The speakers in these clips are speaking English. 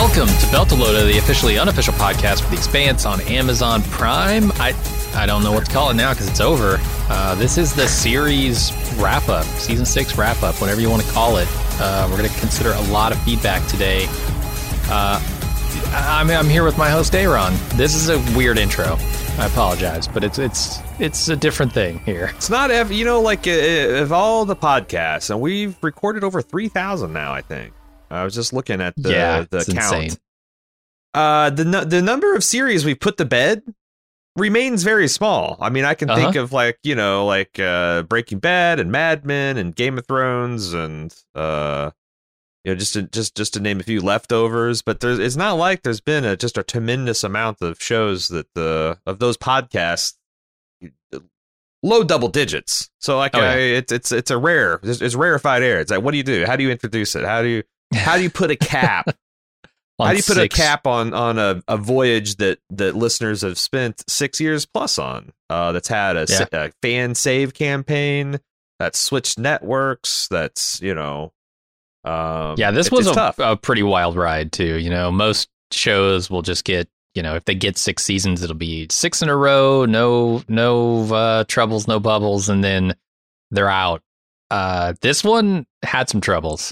Welcome to Beltalowda, the officially unofficial podcast for The Expanse on Amazon Prime. I don't know what to call it now because it's over. This is the series wrap-up, Season 6 wrap-up, whatever you want to call it. We're going to consider a lot of feedback today. I'm here with my host, Aaron. This is a weird intro. I apologize, but it's a different thing here. It's not, of all the podcasts, and we've recorded over 3,000 now, I think. I was just looking at the count. Insane. The number of series we put to bed remains very small. I mean, I can think of Breaking Bad and Mad Men and Game of Thrones and just to name a few leftovers. But it's not like there's been just a tremendous amount of shows that of those podcasts. Low double digits. So it's a rare. It's rarefied air. It's like, what do you do? How do you introduce it? How do you put a cap? How do you put a cap on a voyage that listeners have spent 6 years plus on? That's had a fan save campaign, that's switched networks. That's this was a pretty wild ride too. Most shows will just get if they get 6 seasons, it'll be 6 in a row, no troubles, no bubbles, and then they're out. This one had some troubles.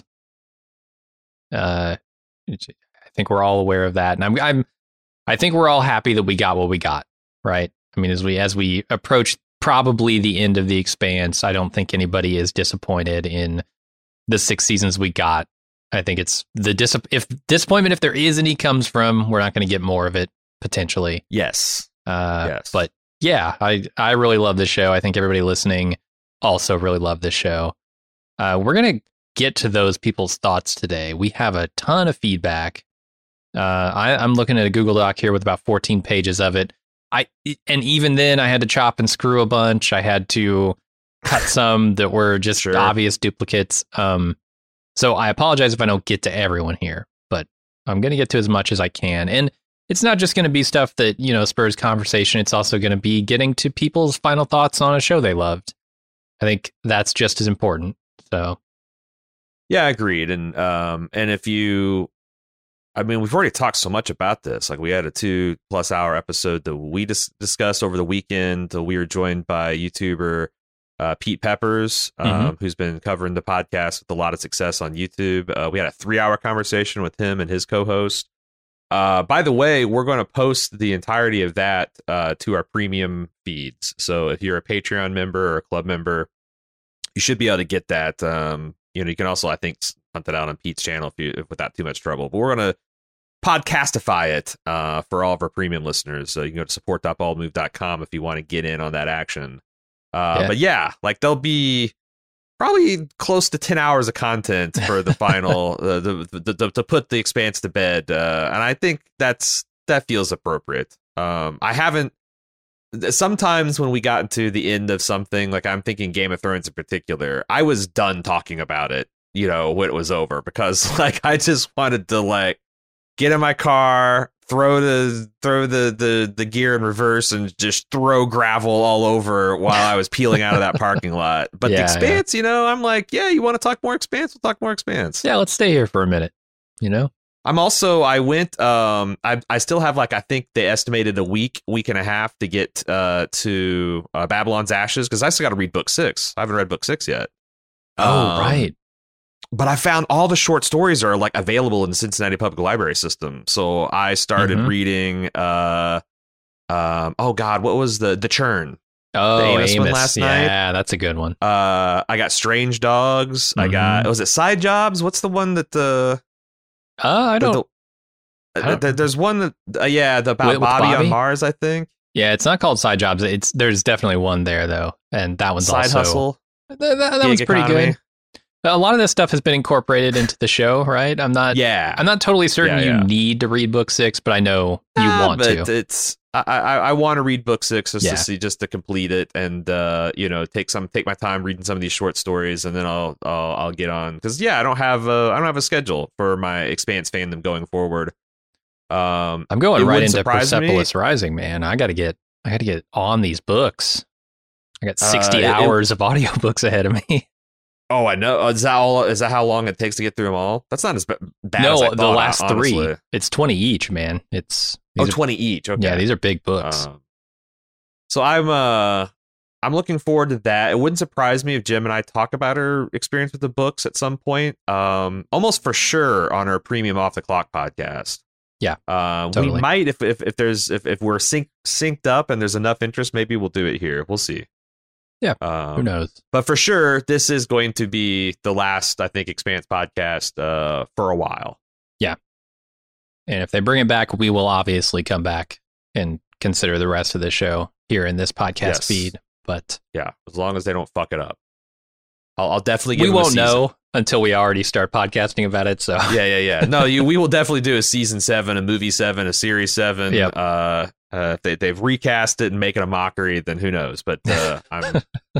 I think we're all aware of that, and I think we're all happy that we got what we got, right? I mean, as we approach probably the end of The Expanse, I don't think anybody is disappointed in the 6 seasons we got. I think it's if disappointment, if there is any, comes from we're not going to get more of it potentially. Yes. Yes. But yeah, I really love this show. I think everybody listening also really loved this show. We're going to get to those people's thoughts today. We have a ton of feedback. I'm looking at a Google Doc here with about 14 pages of it. And even then I had to chop and screw a bunch. I had to cut some that were just obvious duplicates. So I apologize if I don't get to everyone here, but I'm going to get to as much as I can. And it's not just going to be stuff that, spurs conversation. It's also going to be getting to people's final thoughts on a show they loved. I think that's just as important. So. Yeah, agreed. And if we've already talked so much about this. Like, we had a 2+ hour episode that we discussed over the weekend. We were joined by YouTuber Pete Peppers, who's been covering the podcast with a lot of success on YouTube. We had a 3-hour conversation with him and his co-host. By the way, we're going to post the entirety of that to our premium feeds. So if you're a Patreon member or a club member, you should be able to get that. You can also, I think, hunt it out on Pete's channel without too much trouble. But we're going to podcastify it for all of our premium listeners. So you can go to support.baldmove.com if you want to get in on that action. But yeah, there'll be probably close to 10 hours of content for the final to put The Expanse to bed, and I think that feels appropriate. I haven't. Sometimes when we got into the end of something, like I'm thinking Game of Thrones in particular, I was done talking about it, when it was over, because I just wanted to get in my car, throw the gear in reverse, and just throw gravel all over while I was peeling out of that parking lot. But The Expanse, I'm like, yeah, you want to talk more Expanse? We'll talk more Expanse. Yeah, let's stay here for a minute. I'm also, I went, I still have I think they estimated a week and a half to get to Babylon's Ashes, because I still got to read book 6. I haven't read book 6 yet. Oh, right. But I found all the short stories are available in the Cincinnati Public Library system. So I started reading, oh God, what was the Churn? Oh, the Amos one last night. Yeah, that's a good one. I got Strange Dogs. I got, was it Side Jobs? What's the one that I don't. There's one that about Bobby on Mars, I think. Yeah, it's not called Side Jobs. There's definitely one there though, and that one's Side also Hustle. That one's pretty good. A lot of this stuff has been incorporated into the show, right? I'm not totally certain you need to read book 6, but I know you want to. I want to read book 6 just to complete it, and take my time reading some of these short stories, and then I'll get on, because I don't have a schedule for my Expanse fandom going forward. I'm going right into Persepolis Rising, man. I got to get on these books. I got 60 hours of audiobooks ahead of me. Oh, I know. Is that all? Is that how long it takes to get through them all? That's not as bad No, as I the thought, last honestly. 3. It's 20 each, man. These are 20 each. Okay. Yeah, these are big books. So I'm looking forward to that. It wouldn't surprise me if Jim and I talk about our experience with the books at some point. Almost for sure on our premium Off the Clock podcast. Yeah, totally. We might if we're synced up and there's enough interest, maybe we'll do it here. We'll see. Yeah, who knows? But for sure, this is going to be the last, I think, Expanse podcast for a while. Yeah, and if they bring it back, we will obviously come back and consider the rest of the show here in this podcast feed. But yeah, as long as they don't fuck it up, I'll definitely give. We won't know until we already start podcasting about it. So yeah. No, we will definitely do a season 7, a movie 7, a series 7. Yep. If they've recast it and make it a mockery, then who knows? But I'm.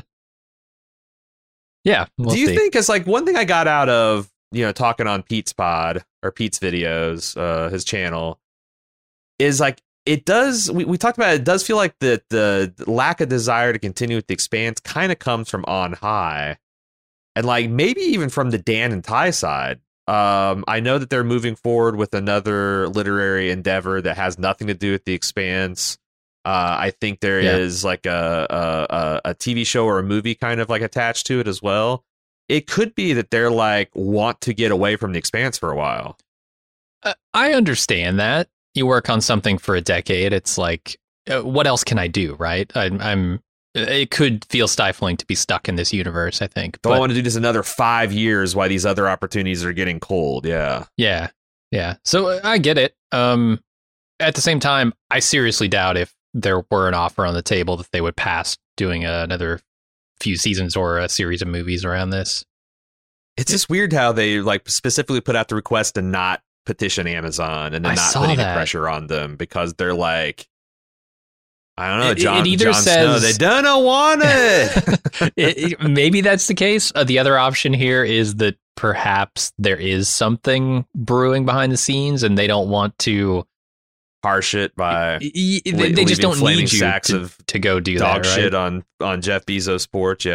Yeah. Do you think? Because like one thing I got out of talking on Pete's pod or Pete's videos, his channel, is like it does. We talked about it. It does feel like the lack of desire to continue with the Expanse kind of comes from on high. And like maybe even from the Dan and Ty side, I know that they're moving forward with another literary endeavor that has nothing to do with the Expanse. I think there is like a TV show or a movie kind of like attached to it as well. It could be that they're like want to get away from the Expanse for a while. I understand that. You work on something for a decade. It's like, what else can I do, right? It could feel stifling to be stuck in this universe, I think. Don't want to do this another 5 years while these other opportunities are getting cold. Yeah. So I get it. At the same time, I seriously doubt if there were an offer on the table that they would pass doing another few seasons or a series of movies around this. It's just weird how they like specifically put out the request to not petition Amazon and then not put any pressure on them because they're like, I don't know, Jon Snow, they don't want it. Maybe that's the case. The other option here is that perhaps there is something brewing behind the scenes and they don't want to harsh it by they just don't need you to go do dog that, right? shit on Jeff Bezos' porch.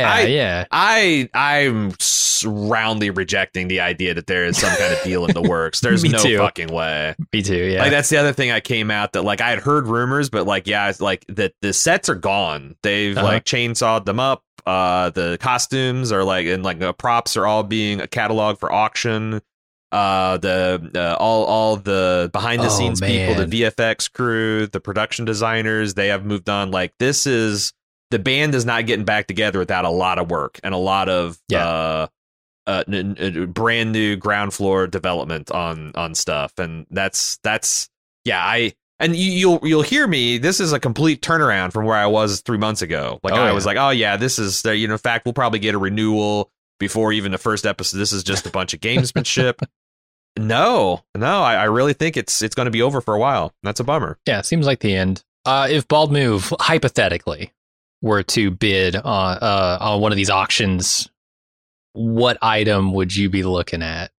I'm roundly rejecting the idea that there is some kind of deal in the works. There's no fucking way. Me too. Yeah, like that's the other thing I came out that like I had heard rumors, but like it's like that the sets are gone. They've like chainsawed them up. The costumes are like and like the props are all being cataloged for auction. All the behind the scenes people, the VFX crew, the production designers, they have moved on. Like the band is not getting back together without a lot of work and a lot of brand new ground floor development on stuff. And you'll hear me. This is a complete turnaround from where I was 3 months ago. Like I was like, oh yeah, this is in fact, we'll probably get a renewal before even the first episode. This is just a bunch of gamesmanship. No, I really think it's going to be over for a while. That's a bummer. Yeah, seems like the end. If Bald Move hypothetically were to bid on one of these auctions, what item would you be looking at?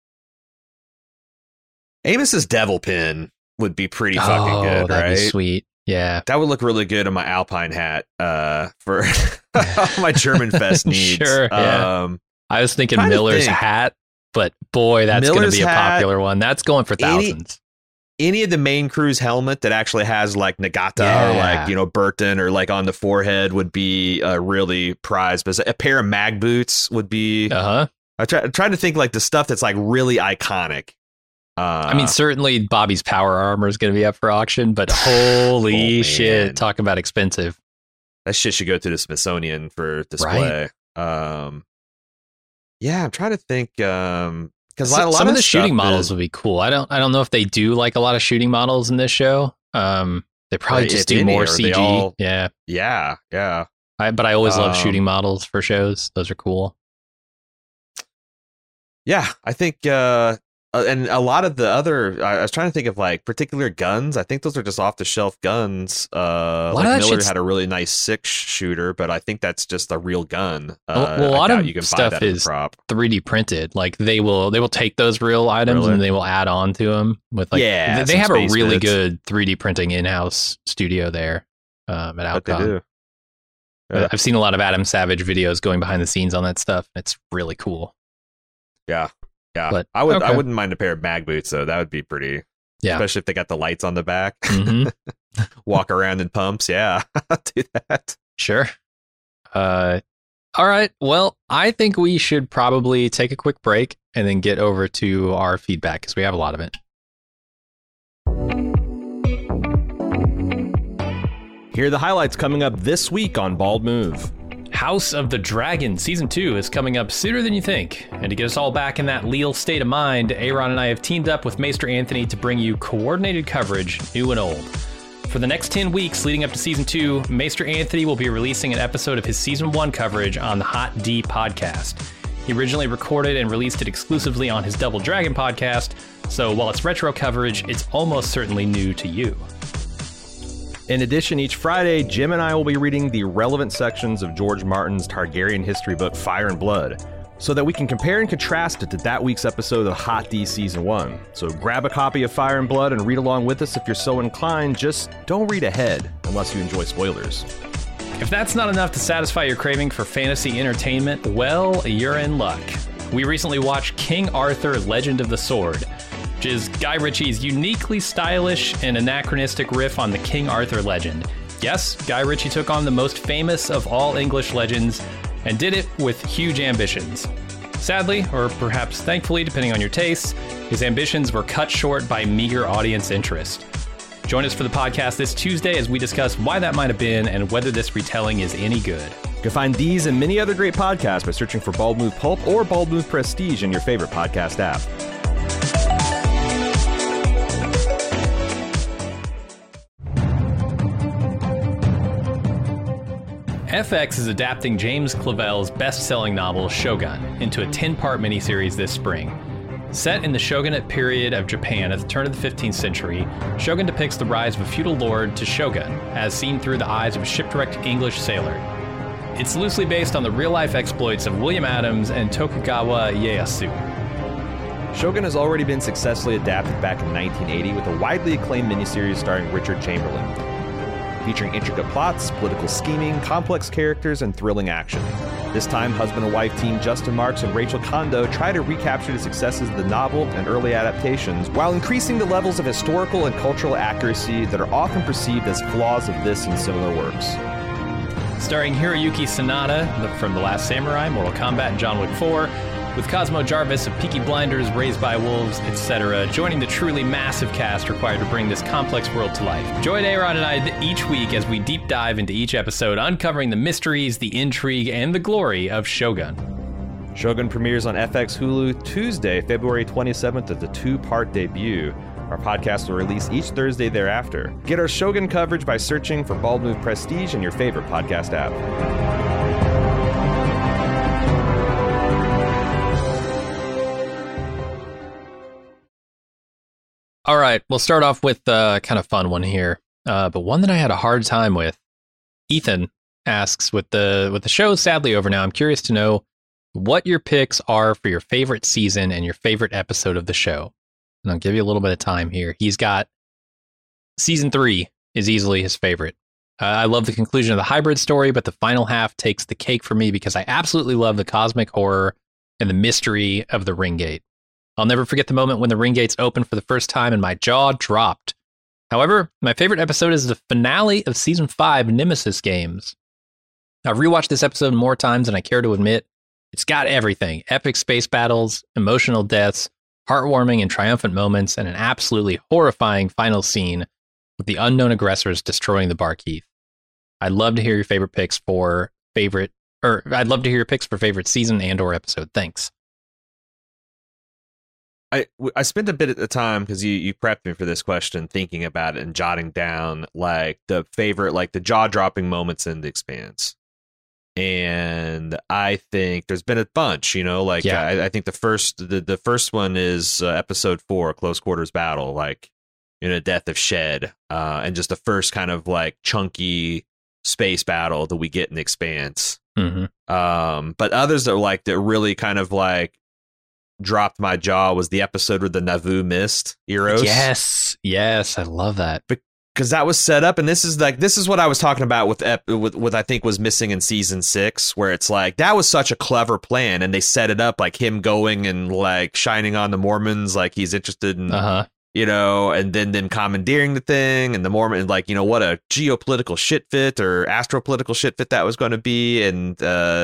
Amos's Devil Pin would be pretty fucking good, that'd right? Be sweet. Yeah, that would look really good on my Alpine hat for my German Fest needs. Sure. Yeah. I was thinking Miller's hat, but boy, that's going to be a popular one. That's going for thousands. Any of the main crew's helmet that actually has like Nagata or like Burton or like on the forehead would be really prized. But a pair of mag boots would be. I'm trying to think like the stuff that's like really iconic. I mean, certainly Bobby's power armor is going to be up for auction, but holy shit, talk about expensive. That shit should go to the Smithsonian for display. Right. Yeah, I'm trying to think because some of the shooting models would be cool. I don't know if they do like a lot of shooting models in this show. They probably just do more CG. Yeah. But I always love shooting models for shows. Those are cool. Yeah, I think and a lot of the other, I was trying to think of like particular guns. I think those are just off the shelf guns. Like Miller had a really nice 6 shooter, but I think that's just a real gun. A lot of you can stuff buy that is 3D printed. Like they will take those real items and they will add on to them with like they have a really good 3D printing in-house studio there at Alcon. But I've seen a lot of Adam Savage videos going behind the scenes on that stuff. It's really cool. Yeah. But, I wouldn't mind a pair of mag boots though. That would be pretty. Yeah. Especially if they got the lights on the back. Mm-hmm. Walk around in pumps. Yeah. Do that. Sure. All right. Well, I think we should probably take a quick break and then get over to our feedback because we have a lot of it. Here are the highlights coming up this week on Bald Move. House of the Dragon Season 2 is coming up sooner than you think. And to get us all back in that leal state of mind, Aaron and I have teamed up with Maester Anthony to bring you coordinated coverage, new and old. For the next 10 weeks leading up to Season 2, Maester Anthony will be releasing an episode of his Season 1 coverage on the Hot D podcast. He originally recorded and released it exclusively on his Double Dragon podcast, so while it's retro coverage, it's almost certainly new to you. In addition, each Friday, Jim and I will be reading the relevant sections of George Martin's Targaryen history book, Fire and Blood, so that we can compare and contrast it to that week's episode of Hot D Season 1. So grab a copy of Fire and Blood and read along with us if you're so inclined. Just don't read ahead unless you enjoy spoilers. If that's not enough to satisfy your craving for fantasy entertainment, well, you're in luck. We recently watched King Arthur, Legend of the Sword, which is Guy Ritchie's uniquely stylish and anachronistic riff on the King Arthur legend. Yes, Guy Ritchie took on the most famous of all English legends and did it with huge ambitions. Sadly, or perhaps thankfully, depending on your tastes, his ambitions were cut short by meager audience interest. Join us for the podcast this Tuesday as we discuss why that might have been and whether this retelling is any good. You can find these and many other great podcasts by searching for Bald Move Pulp or Bald Move Prestige in your favorite podcast app. FX is adapting James Clavell's best-selling novel, Shogun, into a 10-part miniseries this spring. Set in the shogunate period of Japan at the turn of the 15th century, Shogun depicts the rise of a feudal lord to shogun, as seen through the eyes of a shipwrecked English sailor. It's loosely based on the real-life exploits of William Adams and Tokugawa Ieyasu. Shogun has already been successfully adapted back in 1980 with a widely acclaimed miniseries starring Richard Chamberlain, featuring intricate plots, political scheming, complex characters, and thrilling action. This time, husband and wife team Justin Marks and Rachel Kondo try to recapture the successes of the novel and early adaptations while increasing the levels of historical and cultural accuracy that are often perceived as flaws of this and similar works. Starring Hiroyuki Sanada from The Last Samurai, Mortal Kombat, and John Wick 4, with Cosmo Jarvis of Peaky Blinders, Raised by Wolves, etc., joining the truly massive cast required to bring this complex world to life. Join Aaron and I each week as we deep dive into each episode, uncovering the mysteries, the intrigue, and the glory of Shogun. Shogun premieres on FX Hulu Tuesday, February 27th as a 2-part debut. Our podcast will release each Thursday thereafter. Get our Shogun coverage by searching for Bald Move Prestige in your favorite podcast app. All right, we'll start off with a kind of fun one here, but one that I had a hard time with. Ethan asks, with the show sadly over now, I'm curious to know what your picks are for your favorite season and your favorite episode of the show. And I'll give you a little bit of time here. He's got Season 3 is easily his favorite. I love the conclusion of the hybrid story, but the final half takes the cake for me because I absolutely love the cosmic horror and the mystery of the ring gate. I'll never forget the moment when the ring gates opened for the first time and my jaw dropped. However, my favorite episode is the finale of Season 5, Nemesis Games. I've rewatched this episode more times than I care to admit. It's got everything: epic space battles, emotional deaths, heartwarming and triumphant moments, and an absolutely horrifying final scene with the unknown aggressors destroying the Barkeith. I'd love to hear your favorite picks for favorite season and/or episode. Thanks. I spent a bit of the time, because you prepped me for this question, thinking about it and jotting down like the favorite, like the jaw-dropping moments in The Expanse. And I think there's been a bunch, like I think the first one is episode 4, Close Quarters Battle, like Death of Shed, and just the first kind of like chunky space battle that we get in The Expanse. Mm-hmm. But others that really kind of like dropped my jaw was the episode where the Naboo missed Eros. Yes, I love that. because that was set up, and this is what I was talking about with what I think was missing in season 6, where it's like that was such a clever plan, and they set it up like him going and like shining on the Mormons, like he's interested in, you know, and then them commandeering the thing, and the Mormon, like, you know, what a geopolitical shit fit or astropolitical shit fit that was going to be, and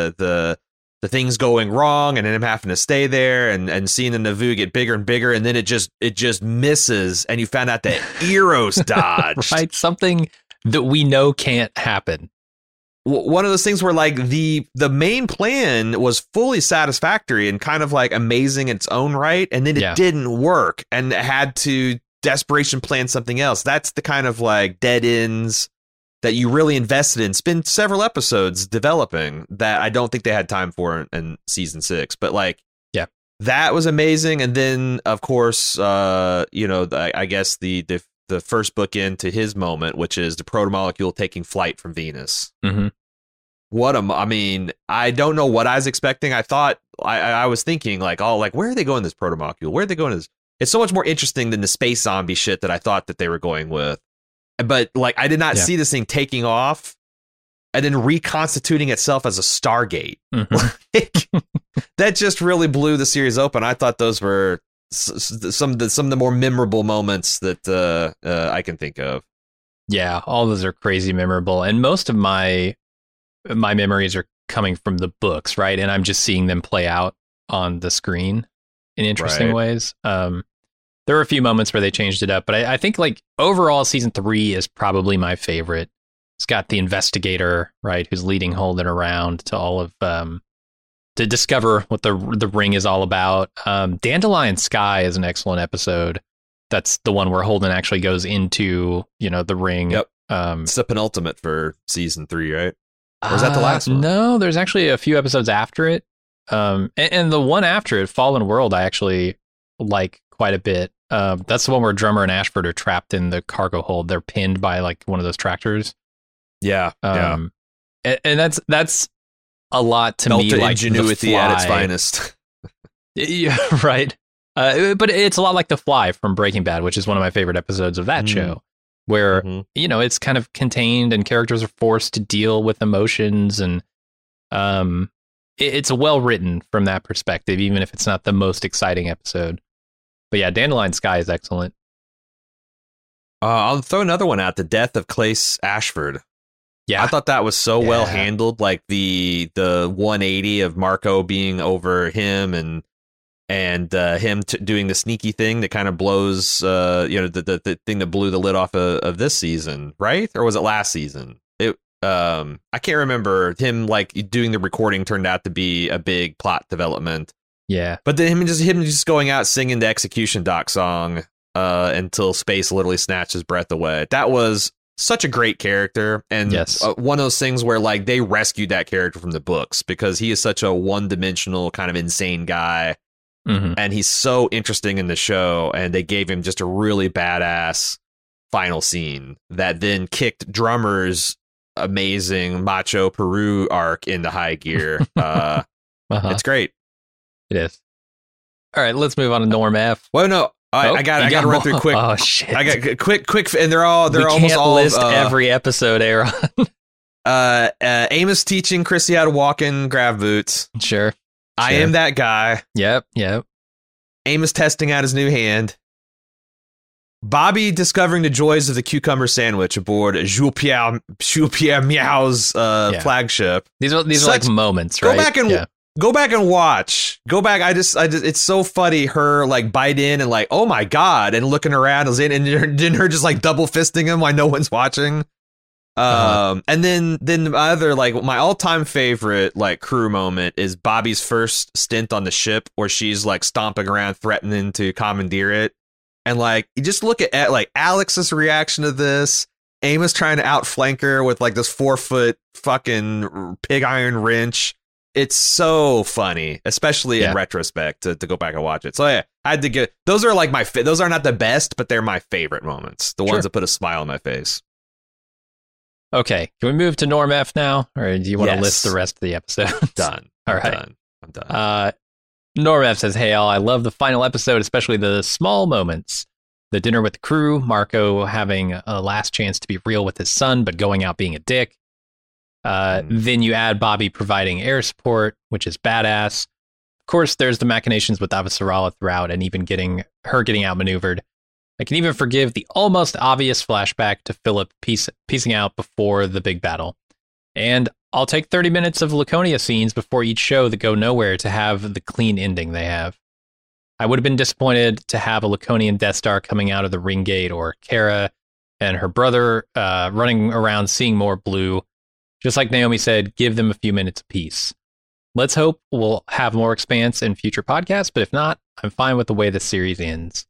the things going wrong, and then him having to stay there, and seeing the Nauvoo get bigger and bigger, and then it just misses, and you found out that Eros dodged. Right, something that we know can't happen. One of those things where like the main plan was fully satisfactory and kind of like amazing in its own right, and then it didn't work, and it had to desperation plan something else. That's the kind of like dead ends that you really invested in, spend several episodes developing, that I don't think they had time for in season 6. But like, that was amazing. And then of course, you know, I guess the first bookend to his moment, which is the protomolecule taking flight from Venus. Mm-hmm. I mean, I don't know what I was expecting. I thought I was thinking like, oh, like, where are they going this protomolecule? Where are they going this? It's so much more interesting than the space zombie shit that I thought that they were going with. But like, I did not see this thing taking off and then reconstituting itself as a Stargate. Mm-hmm. That just really blew the series open. I thought those were some of the more memorable moments that I can think of. Yeah, all those are crazy memorable, and most of my memories are coming from the books, right? And I'm just seeing them play out on the screen in interesting ways. There were a few moments where they changed it up, but I think like overall season 3 is probably my favorite. It's got the investigator, right, who's leading Holden around to all of to discover what the ring is all about. Dandelion Sky is an excellent episode. That's the one where Holden actually goes into, you know, the ring. Yep. It's the penultimate for season 3, right? Or is that the last one? No, there's actually a few episodes after it. And the one after it, Fallen World, I actually like quite a bit. That's the one where Drummer and Ashford are trapped in the cargo hold. They're pinned by like one of those tractors. Yeah. And that's a lot to Melted me, like ingenuity at its finest. Yeah, right. But it's a lot like The Fly from Breaking Bad, which is one of my favorite episodes of that show, where, you know, it's kind of contained and characters are forced to deal with emotions, and it's well written from that perspective, even if it's not the most exciting episode. But yeah, Dandelion Sky is excellent. I'll throw another one out, The Death of Clace Ashford. Yeah, I thought that was so well handled, like the 180 of Marco being over him, and him doing the sneaky thing that kind of blows, you know, the thing that blew the lid off of this season, right? Or was it last season? I can't remember. Him like doing the recording turned out to be a big plot development. Yeah, but then him just going out singing the Execution Dock song until space literally snatched his breath away. That was such a great character, and one of those things where like they rescued that character from the books, because he is such a one-dimensional kind of insane guy, and he's so interesting in the show, and they gave him just a really badass final scene that then kicked Drummer's amazing Macho Peru arc into high gear. It's great. It is. All right, let's move on to Norm F. Well, no, I got to run through quick. Oh shit! I got quick, and they're almost can't all list every episode, Aaron. Amos teaching Chrissy how to walk in grav boots. Sure. I am that guy. Yep. Amos testing out his new hand. Bobby discovering the joys of the cucumber sandwich aboard Jules Pierre Meow's flagship. These are like moments, right? Go back and watch. Go back. I just it's so funny, her like bite in and like, oh my God, and looking around and then her just like double fisting him while no one's watching. And then my other, like, my all-time favorite like crew moment is Bobby's first stint on the ship, where she's like stomping around threatening to commandeer it. And like, you just look at like Alex's reaction to this, Amos trying to outflank her with like this 4-foot fucking pig iron wrench. It's so funny, especially in retrospect, to go back and watch it. So yeah, I had to get, those are like those are not the best, but they're my favorite moments. The ones that put a smile on my face. Okay, can we move to Norm F now, or do you want to list the rest of the episode? Done. All right. I'm done. Norm F says, "Hey all, I love the final episode, especially the small moments. The dinner with the crew, Marco having a last chance to be real with his son, but going out being a dick. Then you add Bobby providing air support, which is badass. Of course, there's the machinations with Avasarala throughout and even getting outmaneuvered. I can even forgive the almost obvious flashback to Philip piecing out before the big battle. And I'll take 30 minutes of Laconia scenes before each show that go nowhere to have the clean ending they have. I would have been disappointed to have a Laconian Death Star coming out of the ring gate, or Kara and her brother running around seeing more blue. Just like Naomi said, give them a few minutes apiece. Let's hope we'll have more Expanse in future podcasts, but if not, I'm fine with the way the series ends.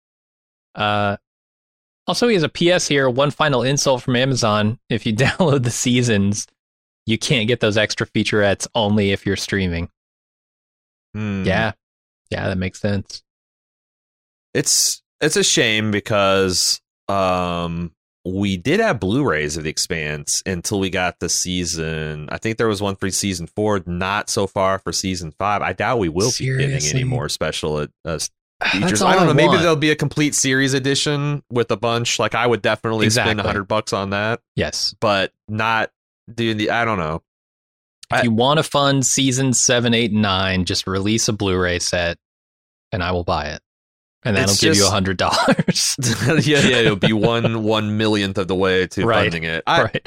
Also, he has a PS here, one final insult from Amazon. If you download the seasons, you can't get those extra featurettes only if you're streaming. Yeah, that makes sense. It's a shame because we did have Blu-rays of The Expanse until we got the season. I think there was one for season 4, not so far for season 5. I doubt we will be getting any more special features. I don't know. Maybe there'll be a complete series edition with a bunch. Like, I would definitely spend $100 on that. Yes, but not doing the. I don't know. If you want to fund season 7, 8, and 9, just release a Blu-ray set, and I will buy it. And that'll give you $100. yeah, it'll be 1/1,000,000th of the way to funding it.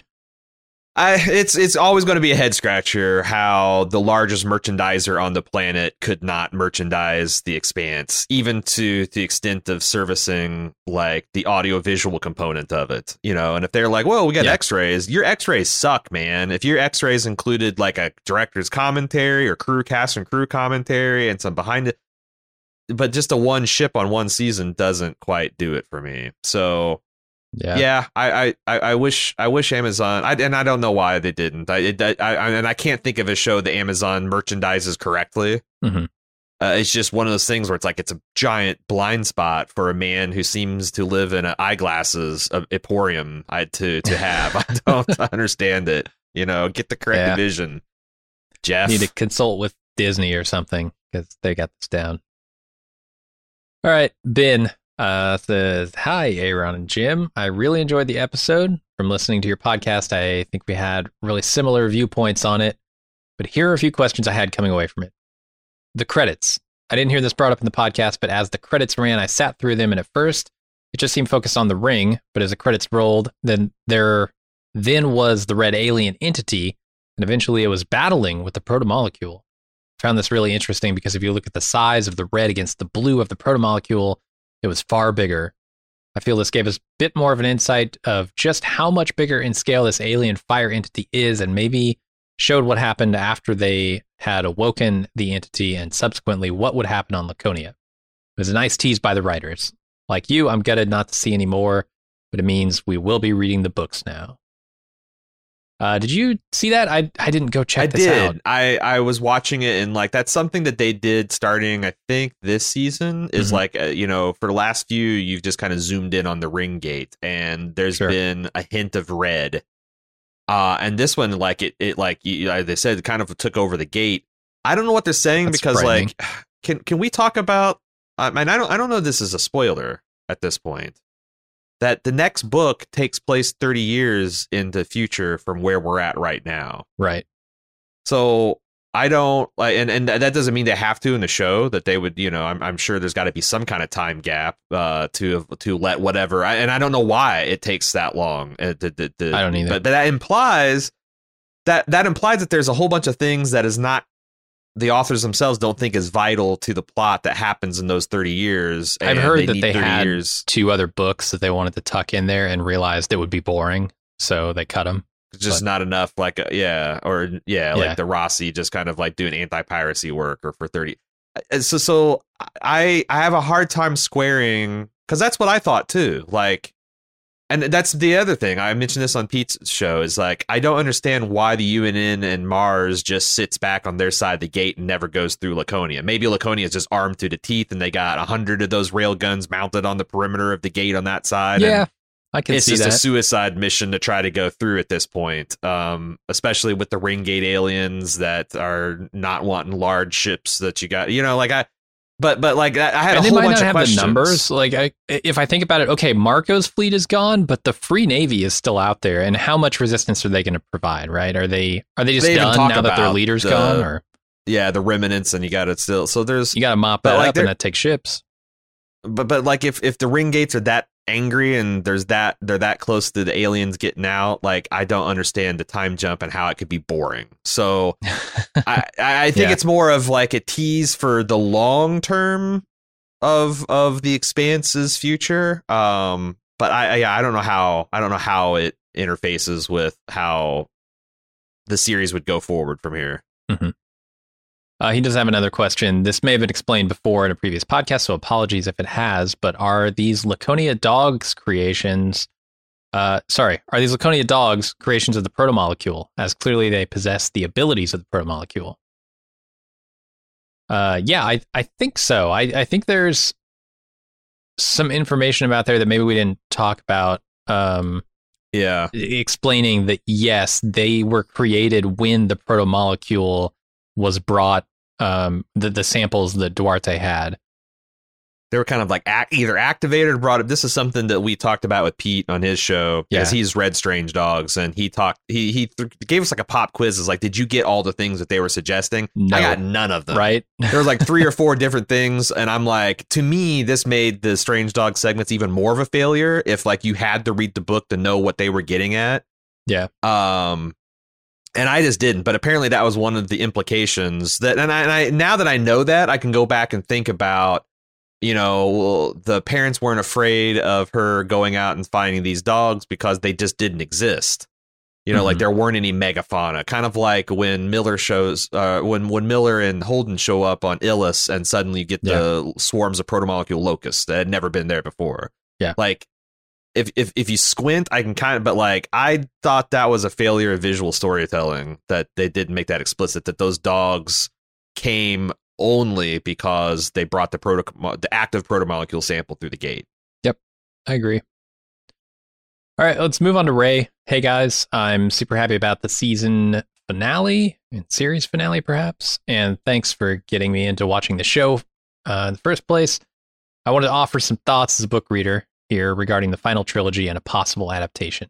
It's always going to be a head scratcher how the largest merchandiser on the planet could not merchandise The Expanse, even to the extent of servicing like the audio visual component of it, you know. And if they're like, "Well, we got X-rays," your X-rays suck, man. If your X-rays included like a director's commentary or cast and crew commentary and some behind it, but just a one ship on one season doesn't quite do it for me. So. Yeah, I wish Amazon. I don't know why they didn't. I can't think of a show that Amazon merchandises correctly. Mm-hmm. It's just one of those things where it's like it's a giant blind spot for a man who seems to live in an eyeglasses of emporium. To have. I don't understand it. You know, get the correct vision. Jeff, need to consult with Disney or something because they got this down. All right, Ben. Says, hi, Aaron and Jim. I really enjoyed the episode. From listening to your podcast, I think we had really similar viewpoints on it. But here are a few questions I had coming away from it. The credits. I didn't hear this brought up in the podcast, but as the credits ran, I sat through them, and at first, it just seemed focused on the ring. But as the credits rolled, then was the red alien entity, and eventually it was battling with the protomolecule. I found this really interesting because if you look at the size of the red against the blue of the protomolecule, it was far bigger. I feel this gave us a bit more of an insight of just how much bigger in scale this alien fire entity is, and maybe showed what happened after they had awoken the entity and subsequently what would happen on Laconia. It was a nice tease by the writers. Like you, I'm gutted not to see any more, but it means we will be reading the books now. Did you see that? I didn't go check this out. I was watching it, and like that's something that they did starting, I think, this season is like, you know, for the last few, you've just kind of zoomed in on the ring gate, and there's been a hint of red. And this one, like it like they said, it kind of took over the gate. I don't know what they're saying because like, can we talk about? I don't know if this is a spoiler at this point. That the next book takes place 30 years in the future from where we're at right now. Right. So I don't like, and that doesn't mean they have to in the show that they would, you know, I'm sure there's got to be some kind of time gap to let whatever. And I don't know why it takes that long. I don't either. But that implies that there's a whole bunch of things that is not, the authors themselves don't think is vital to the plot that happens in those 30 years. I've heard that they had 2 other books that they wanted to tuck in there and realized it would be boring, so they cut them. Just not enough, like, like the Rossi just kind of like doing anti-piracy work or for 30. So I have a hard time squaring, because that's what I thought too. Like, and that's the other thing. I mentioned this on Pete's show is like, I don't understand why the UNN and Mars just sits back on their side of the gate and never goes through Laconia. Maybe Laconia is just armed to the teeth and they got 100 of those rail guns mounted on the perimeter of the gate on that side. Yeah, I can see that. It's just a suicide mission to try to go through at this point, especially with the ring gate aliens that are not wanting large ships that you got, you know, like But like I had and a they whole might bunch not of have questions. the numbers. Like, if I think about it, okay, Marco's fleet is gone, but the Free Navy is still out there. And how much resistance are they going to provide? Right? Are they just They even done talk now that their about leader's the- gone? Or Yeah, the remnants, and you got it still. So there's you got to mop but that like up, and that takes ships. but like if the ring gates are that angry and they're that close to the aliens getting out, like I don't understand the time jump and how it could be boring. So I think Yeah. it's more of like a tease for the long term of the Expanse's future. But I don't know how it interfaces with how the series would go forward from here. He does have another question. This may have been explained before in a previous podcast, so apologies if it has, but are these Laconia dogs creations are these Laconia dogs creations of the protomolecule, as clearly they possess the abilities of the protomolecule? Yeah, I think so. I think there's some information about there that maybe we didn't talk about, Yeah. explaining that, yes, they were created when the protomolecule was brought, the samples that Duarte had. They were kind of like either activated or brought up. This is something that we talked about with Pete on his show, because he's read Strange Dogs, and he gave us like a pop quiz. Is like, did you get all the things that they were suggesting? No. I got none of them. Right? There was like 3 or 4 different things, and I'm like, to me, this made the Strange Dog segments even more of a failure. If like you had to read the book to know what they were getting at. Yeah. And I just didn't. But apparently that was one of the implications that, and I now that I know that, I can go back and think about, you know, the parents weren't afraid of her going out and finding these dogs because they just didn't exist. You know, like there weren't any megafauna. Kind of like when Miller shows, when Miller and Holden show up on Ilus, and suddenly you get the swarms of protomolecule locusts that had never been there before. Yeah, like if you squint, I can kind of, but like I thought that was a failure of visual storytelling that they didn't make that explicit, that those dogs came only because they brought the active protomolecule sample through the gate. Yep, I agree. All right, let's move on to Ray. Hey guys, I'm super happy about the season finale and series finale, perhaps, and thanks for getting me into watching the show in the first place. I wanted to offer some thoughts as a book reader here regarding the final trilogy and a possible adaptation.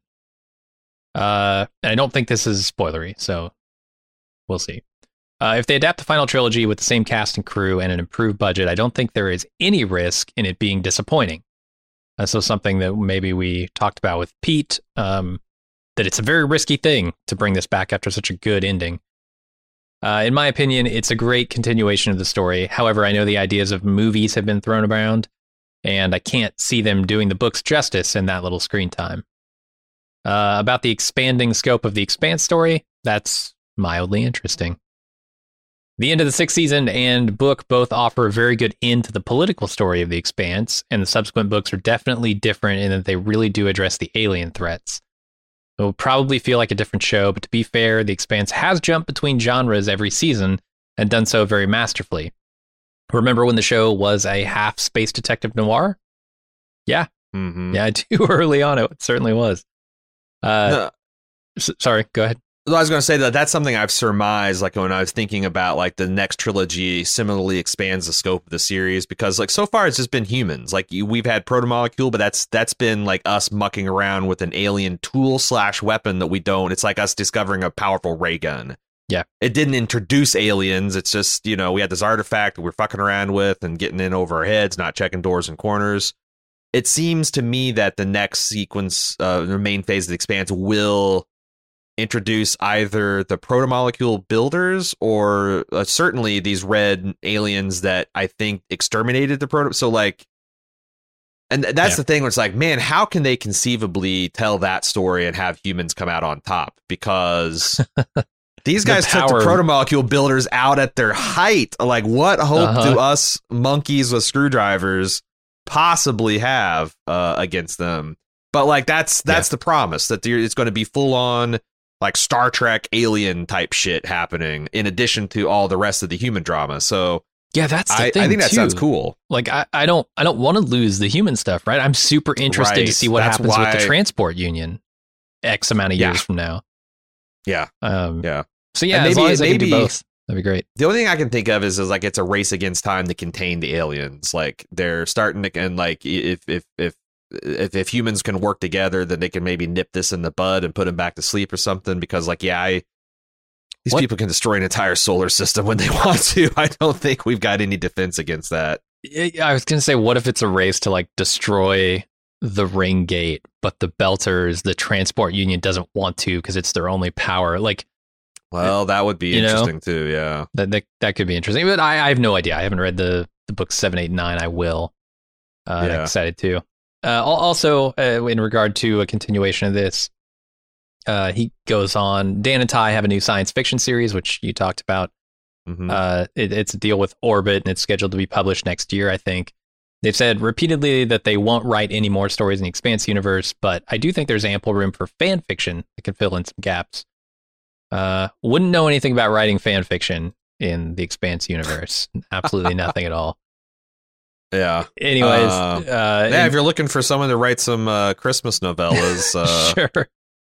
And I don't think this is spoilery, so we'll see. If they adapt the final trilogy with the same cast and crew and an improved budget, I don't think there is any risk in it being disappointing. So something that maybe we talked about with Pete, that it's a very risky thing to bring this back after such a good ending. In my opinion, it's a great continuation of the story. However, I know the ideas of movies have been thrown around, and I can't see them doing the books justice in that little screen time. About the expanding scope of the Expanse story, that's mildly interesting. The end of the 6th season and book both offer a very good end to the political story of the Expanse, and the subsequent books are definitely different in that they really do address the alien threats. It will probably feel like a different show, but to be fair, the Expanse has jumped between genres every season and done so very masterfully. Remember when the show was a half space detective noir? Yeah. Mm-hmm. Yeah, too early on, it certainly was. Sorry, go ahead. I was going to say that's something I've surmised, like when I was thinking about like the next trilogy similarly expands the scope of the series, because like so far it's just been humans. Like we've had protomolecule, but that's been like us mucking around with an alien tool / weapon that we don't. It's like us discovering a powerful ray gun. Yeah. It didn't introduce aliens. It's just, you know, we had this artifact that we're fucking around with and getting in over our heads, not checking doors and corners. It seems to me that the next sequence, the main phase of the Expanse, will introduce either the protomolecule builders or certainly these red aliens that I think exterminated the proto. So like, and that's the thing where it's like, man, how can they conceivably tell that story and have humans come out on top? Because these guys took the protomolecule builders out at their height. Like, what hope do us monkeys with screwdrivers possibly have against them? But like, that's the promise, that it's going to be full on like Star Trek alien type shit happening in addition to all the rest of the human drama. So yeah, that's the thing. I think that too. sounds cool. Like I don't want to lose the human stuff, right? I'm super interested to see what happens with the transport union X amount of years from now. Yeah. So yeah, and as long as they can do both, That'd be great. The only thing I can think of is like it's a race against time to contain the aliens. Like they're starting to, and like if humans can work together, then they can maybe nip this in the bud and put them back to sleep or something. Because like, these people can destroy an entire solar system when they want to. I don't think we've got any defense against that. I was going to say, what if it's a race to like destroy the ring gate, but the Belters, the transport union doesn't want to because it's their only power. Like, well, that would be interesting too. Yeah, that could be interesting. But I have no idea. I haven't read the books 7, 8, and 9. I will. I'm excited too. Also, in regard to a continuation of this, he goes on. Dan and Ty have a new science fiction series, which you talked about. Mm-hmm. It's a deal with Orbit, and it's scheduled to be published next year, I think. They've said repeatedly that they won't write any more stories in the Expanse universe, but I do think there's ample room for fan fiction that can fill in some gaps. Wouldn't know anything about writing fan fiction in the Expanse universe. Absolutely nothing at all. Yeah. Anyways, if you're looking for someone to write some Christmas novellas, sure.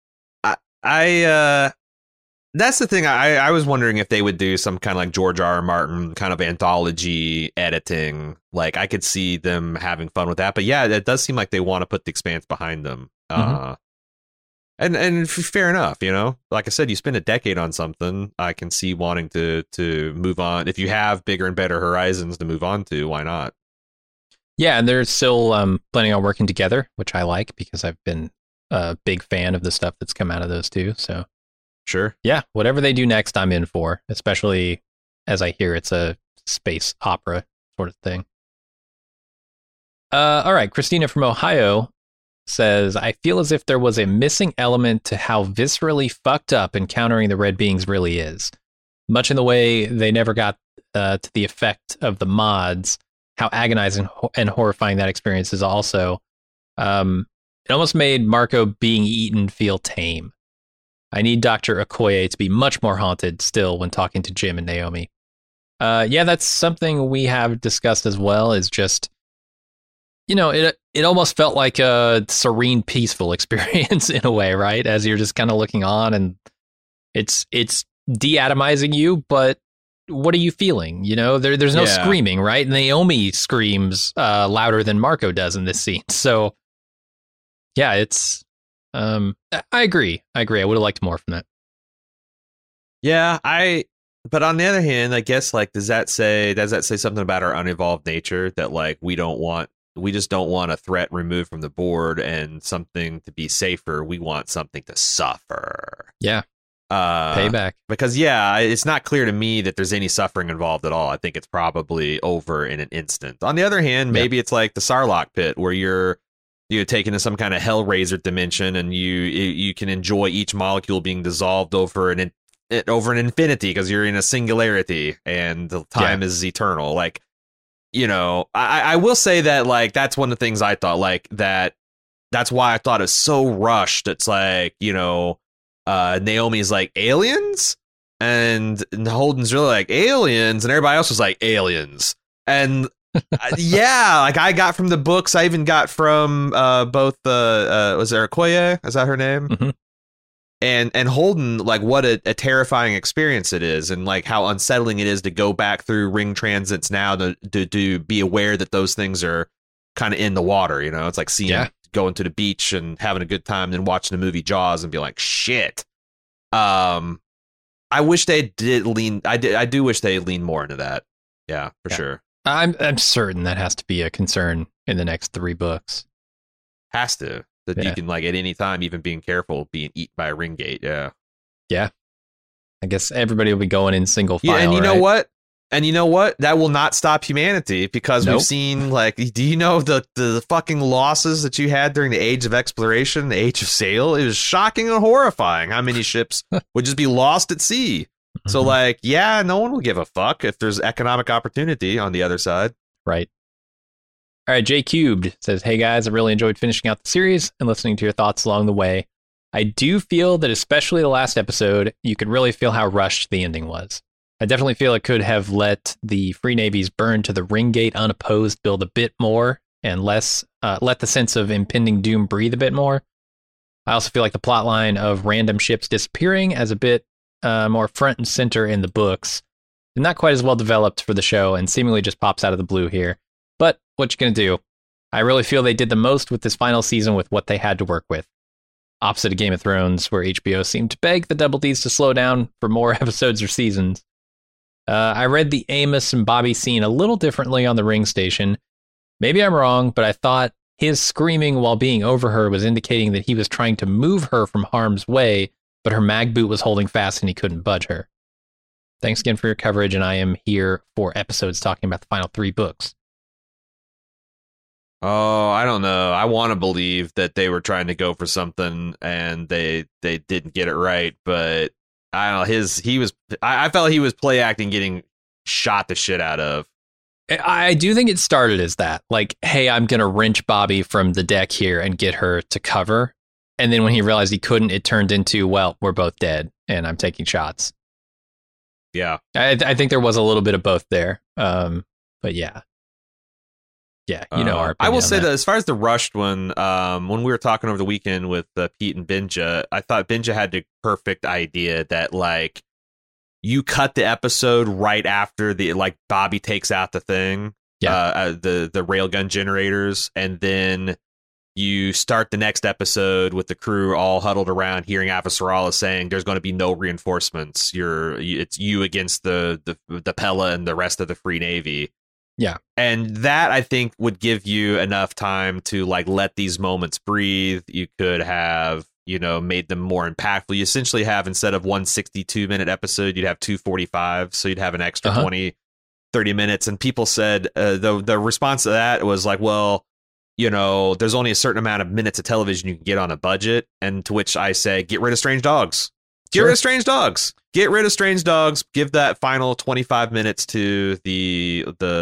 That's the thing. I was wondering if they would do some kind of like George R. R. Martin kind of anthology editing. Like I could see them having fun with that. But yeah, it does seem like they want to put the Expanse behind them. Mm-hmm. And fair enough, you know. Like I said, you spend a decade on something. I can see wanting to move on. If you have bigger and better horizons to move on to, why not? Yeah, and they're still planning on working together, which I like because I've been a big fan of the stuff that's come out of those two. So, sure. Yeah, whatever they do next, I'm in for, especially as I hear it's a space opera sort of thing. All right, Christina from Ohio says, I feel as if there was a missing element to how viscerally fucked up encountering the Red Beings really is. Much in the way they never got to the effect of the mods, how agonizing and horrifying that experience is also. It almost made Marco being eaten feel tame. I need Dr. Okoye to be much more haunted still when talking to Jim and Naomi. Yeah, that's something we have discussed as well, is just, you know, it almost felt like a serene, peaceful experience in a way, right? As you're just kind of looking on, and it's de-atomizing you, but what are you feeling? You know, there's no screaming, right? Naomi screams louder than Marco does in this scene. So, yeah, it's... I agree. I would have liked more from that. Yeah, but on the other hand, I guess, like, does that say something about our unevolved nature, that like we just don't want a threat removed from the board and something to be safer. We want something to suffer. Yeah. Payback. Because it's not clear to me that there's any suffering involved at all. I think it's probably over in an instant. On the other hand, maybe it's like the Sarlacc pit, where you're taken to some kind of Hellraiser dimension, and you can enjoy each molecule being dissolved over an infinity because you're in a singularity and the time is eternal. Like, you know, I will say that, like, that's one of the things I thought, like, that's why I thought it's so rushed. It's like, you know, Naomi's like, aliens? And Holden's really like, aliens? And everybody else was like, aliens. And like I got from the books, I even got from both was there Okoye? Is that her name? Mm-hmm. And Holden, like, what a terrifying experience it is, and like how unsettling it is to go back through ring transits now to be aware that those things are kind of in the water. You know, it's like seeing going to the beach and having a good time, then watching the movie Jaws and be like, shit. I wish they did lean. I do wish they leaned more into that. Yeah, for sure. I'm certain that has to be a concern in the next 3 books. Has to. That you can, like, at any time, even being careful, being eaten by a ring gate. Yeah. Yeah. I guess everybody will be going in single file. Yeah, and you know what? And you know what? That will not stop humanity, because we've seen, like, do you know the fucking losses that you had during the Age of Exploration, the Age of Sail? It was shocking and horrifying how many ships would just be lost at sea. Mm-hmm. So, like, no one will give a fuck if there's economic opportunity on the other side. Right. All right, J Cubed says, hey guys, I really enjoyed finishing out the series and listening to your thoughts along the way. I do feel that, especially the last episode, you could really feel how rushed the ending was. I definitely feel it could have let the Free Navies burn to the ring gate unopposed build a bit more, and let the sense of impending doom breathe a bit more. I also feel like the plotline of random ships disappearing as a bit more front and center in the books not quite as well developed for the show and seemingly just pops out of the blue here. But what you gonna do? I really feel they did the most with this final season with what they had to work with. Opposite of Game of Thrones, where HBO seemed to beg the Double Ds to slow down for more episodes or seasons. I read the Amos and Bobby scene a little differently on the Ring Station. Maybe I'm wrong, but I thought his screaming while being over her was indicating that he was trying to move her from harm's way, but her mag boot was holding fast and he couldn't budge her. Thanks again for your coverage, and I am here for episodes talking about the final 3 books. Oh, I don't know. I want to believe that they were trying to go for something and they didn't get it right, but I don't know. I felt he was play acting, getting shot the shit out of. I do think it started as that. Like, hey, I'm going to wrench Bobby from the deck here and get her to cover. And then when he realized he couldn't, it turned into, well, we're both dead and I'm taking shots. Yeah. I think there was a little bit of both there. But yeah. Yeah, you know our I will opinion say on that as far as the rushed one, when we were talking over the weekend with Pete and Benja, I thought Benja had the perfect idea that, like, you cut the episode right after the, like, Bobby takes out the thing, the railgun generators, and then you start the next episode with the crew all huddled around hearing Avasarala saying there's going to be no reinforcements. It's you against the Pella and the rest of the Free Navy. Yeah. And that, I think, would give you enough time to, like, let these moments breathe. You could have, made them more impactful. You essentially have, instead of one 62-minute episode, you'd have 245. So you'd have an extra 20, 30 minutes. And people said the response to that was like, well, there's only a certain amount of minutes of television you can get on a budget. And to which I say, get rid of Strange Dogs. Get rid of Strange Dogs. Get rid of Strange Dogs. Give that final 25 minutes to the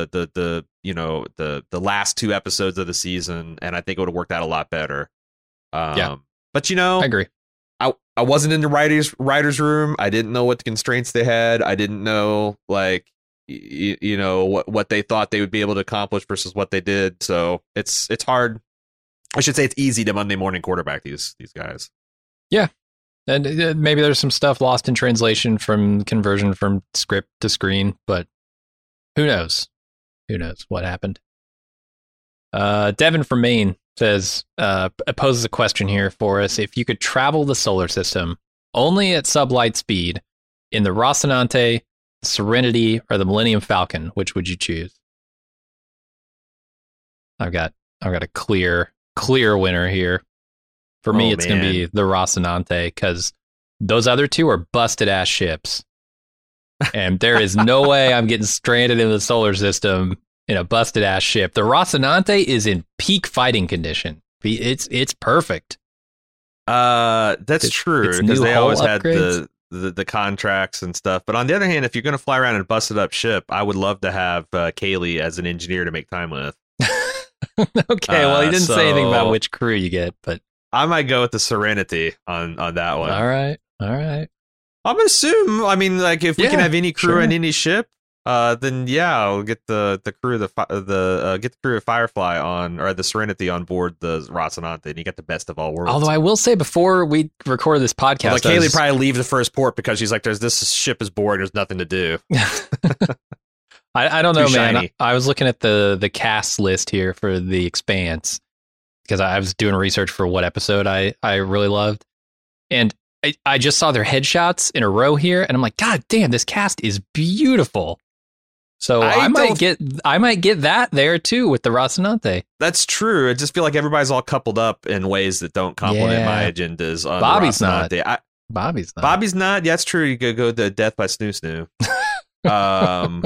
last 2 episodes of the season, and I think it would have worked out a lot better. But I agree. I wasn't in the writers room. I didn't know what the constraints they had. I didn't know, like, what they thought they would be able to accomplish versus what they did. So it's hard. I should say it's easy to Monday morning quarterback these guys. Yeah. And maybe there's some stuff lost in translation from conversion from script to screen, but who knows? Who knows what happened? Devin from Maine says, poses a question here for us. If you could travel the solar system only at sublight speed in the Rocinante, Serenity, or the Millennium Falcon, which would you choose? I've got a clear winner here. For me, it's going to be the Rocinante, because those other 2 are busted-ass ships. And there is no way I'm getting stranded in the solar system in a busted-ass ship. The Rocinante is in peak fighting condition. It's perfect. That's true, because they always had the contracts and stuff. But on the other hand, if you're going to fly around in a busted-up ship, I would love to have Kaylee as an engineer to make time with. Okay, well, he didn't say anything about which crew you get, but... I might go with the Serenity on that one. All right. I'm gonna assume. I mean, like, if we can have any crew on any ship, then I'll get the crew get the crew of Firefly on, or the Serenity on board the Rocinante, and you get the best of all worlds. Although I will say, before we recorded this podcast, like, Kaylee probably leave the first port because she's like, this ship is bored. There's nothing to do. I don't know, man. I was looking at the cast list here for The Expanse, because I was doing research for what episode I really loved. And I just saw their headshots in a row here, and I'm like, God damn, this cast is beautiful. So I might get that there too with the Rocinante. That's true. I just feel like everybody's all coupled up in ways that don't complement my agendas on Bobby's the Rocinante. not. Bobby's not. Bobby's not. Yeah, that's true. You could go to Death by Snoo Snoo.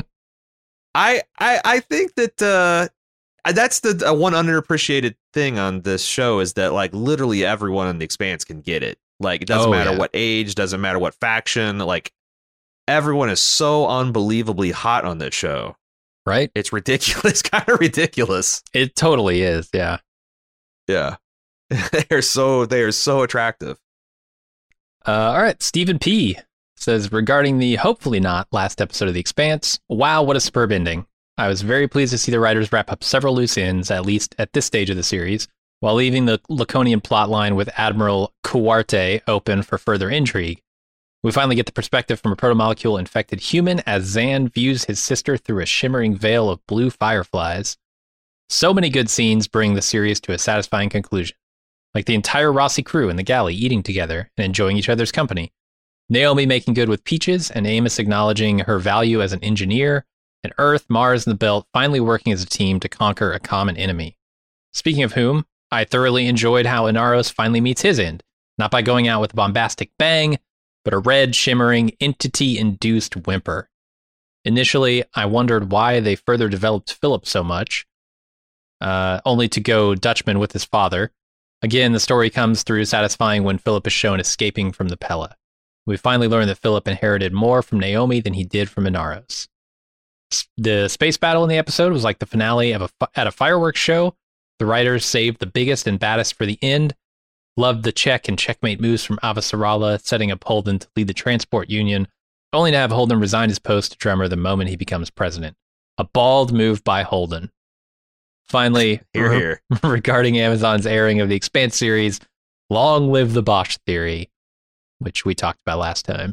I think that that's the one underappreciated thing on this show, is that, like, literally everyone in The Expanse can get it. Like, it doesn't matter what age, doesn't matter what faction. Like, everyone is so unbelievably hot on this show. Right? It's ridiculous. Kind of ridiculous. It totally is. Yeah. Yeah. They are so attractive. All right. Stephen P. says, regarding the hopefully not last episode of The Expanse, wow, what a superb ending. I was very pleased to see the writers wrap up several loose ends, at least at this stage of the series, while leaving the Laconian plotline with Admiral Cuarte open for further intrigue. We finally get the perspective from a protomolecule-infected human as Zan views his sister through a shimmering veil of blue fireflies. So many good scenes bring the series to a satisfying conclusion, like the entire Rossi crew in the galley eating together and enjoying each other's company, Naomi making good with Peaches, and Amos acknowledging her value as an engineer, and Earth, Mars, and the Belt finally working as a team to conquer a common enemy. Speaking of whom, I thoroughly enjoyed how Inaros finally meets his end, not by going out with a bombastic bang, but a red, shimmering, entity-induced whimper. Initially, I wondered why they further developed Philip so much, only to go Dutchman with his father. Again, the story comes through satisfying when Philip is shown escaping from the Pella. We finally learn that Philip inherited more from Naomi than he did from Inaros. The space battle in the episode was like the finale of at a fireworks show. The writers saved the biggest and baddest for the end. Loved the check and checkmate moves from Avasarala, setting up Holden to lead the transport union, only to have Holden resign his post to Drummer the moment he becomes president. A bald move by Holden. Finally, here. Regarding Amazon's airing of the Expanse series, long live the Bosch theory, which we talked about last time.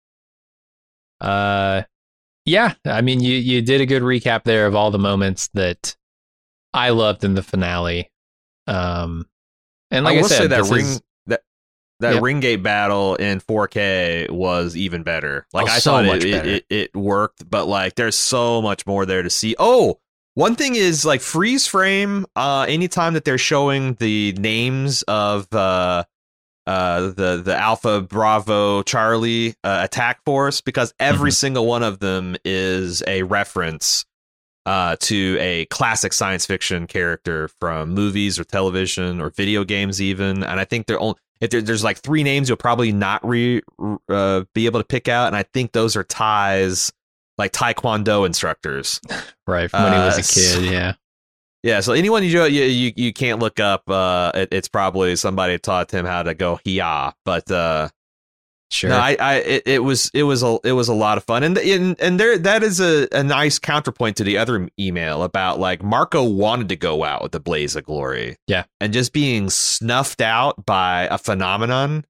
Yeah, I mean, you did a good recap there of all the moments that I loved in the finale. And like I will said, say that Ringgate battle in 4K was even better. Like I thought it worked, but like there's so much more there to see. Oh, one thing is like freeze frame. Anytime that they're showing the names of the Alpha Bravo Charlie attack force, because every single one of them is a reference to a classic science fiction character from movies or television or video games even. And I think there's like 3 names you'll probably not be able to pick out, and I think those are Ty's like Taekwondo instructors. Right, from when he was a kid, yeah. Yeah, so anyone you can't look up, it's probably somebody taught him how to go hiya. But sure, no, it was a lot of fun, and there that is a nice counterpoint to the other email about like Marco wanted to go out with the blaze of glory, yeah, and just being snuffed out by a phenomenon.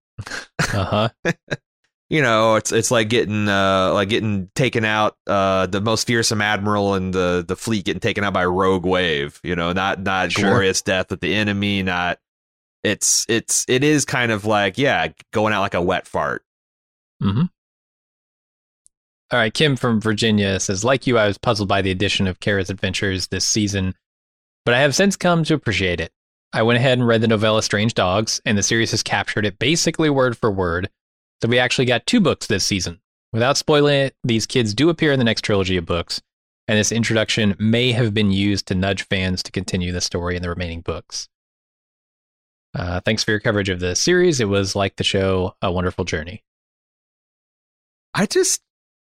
You know, it's like getting taken out, the most fearsome admiral in the fleet getting taken out by a rogue wave. You know, not sure. Glorious death with the enemy. Not it is kind of like going out like a wet fart. Mm-hmm. All right, Kim from Virginia says, like you, I was puzzled by the addition of Kara's adventures this season, but I have since come to appreciate it. I went ahead and read the novella Strange Dogs, and the series has captured it basically word for word. So we actually got 2 books this season. Without spoiling it, these kids do appear in the next trilogy of books, and this introduction may have been used to nudge fans to continue the story in the remaining books. Thanks for your coverage of the series. It was, like the show, a wonderful journey. I guess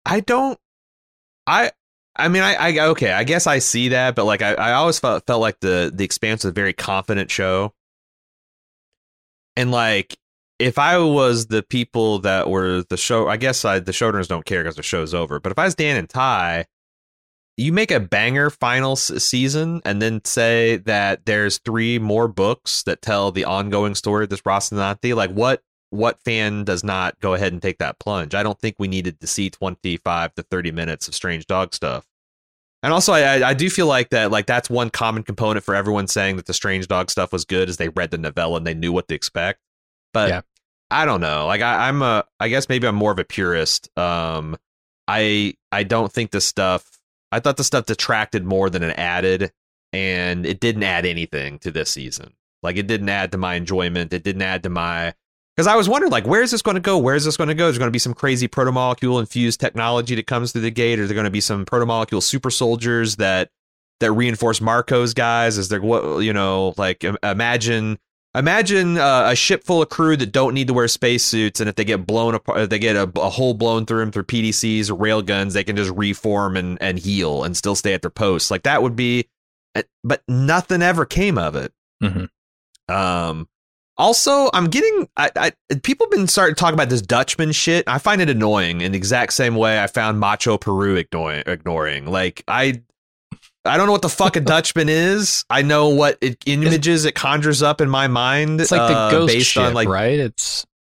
I see that, but like I always felt like the Expanse was a very confident show. And like, if I was the people that were the show, I guess the showrunners don't care because the show's over. But if I was Dan and Ty, you make a banger final season and then say that there's 3 more books that tell the ongoing story of this Rocinante. Like what fan does not go ahead and take that plunge? I don't think we needed to see 25 to 30 minutes of Strange Dog stuff. And also, I do feel like that, like that's one common component for everyone saying that the Strange Dog stuff was good is they read the novella and they knew what to expect. But yeah. I don't know. Like I guess maybe I'm more of a purist. I don't think this stuff. I thought the stuff detracted more than it added, and it didn't add anything to this season. Like it didn't add to my enjoyment. It didn't add to my, because I was wondering like, where is this going to go? Where is this going to go? Is there going to be some crazy protomolecule infused technology that comes through the gate? Or is there going to be some protomolecule super soldiers that reinforce Marco's guys? Is there what, you know, like imagine a ship full of crew that don't need to wear spacesuits, and if they get blown apart, if they get a hole blown through them through PDCs or railguns, they can just reform and heal and still stay at their posts. Like that would be, but nothing ever came of it. Mm-hmm. Also, I'm getting people have been starting to talk about this Dutchman shit. I find it annoying in the exact same way I found Macho Peru ignoring. Like I don't know what the fuck a Dutchman is. I know what images it conjures up in my mind. It's like the ghost based ship, on like, right? It's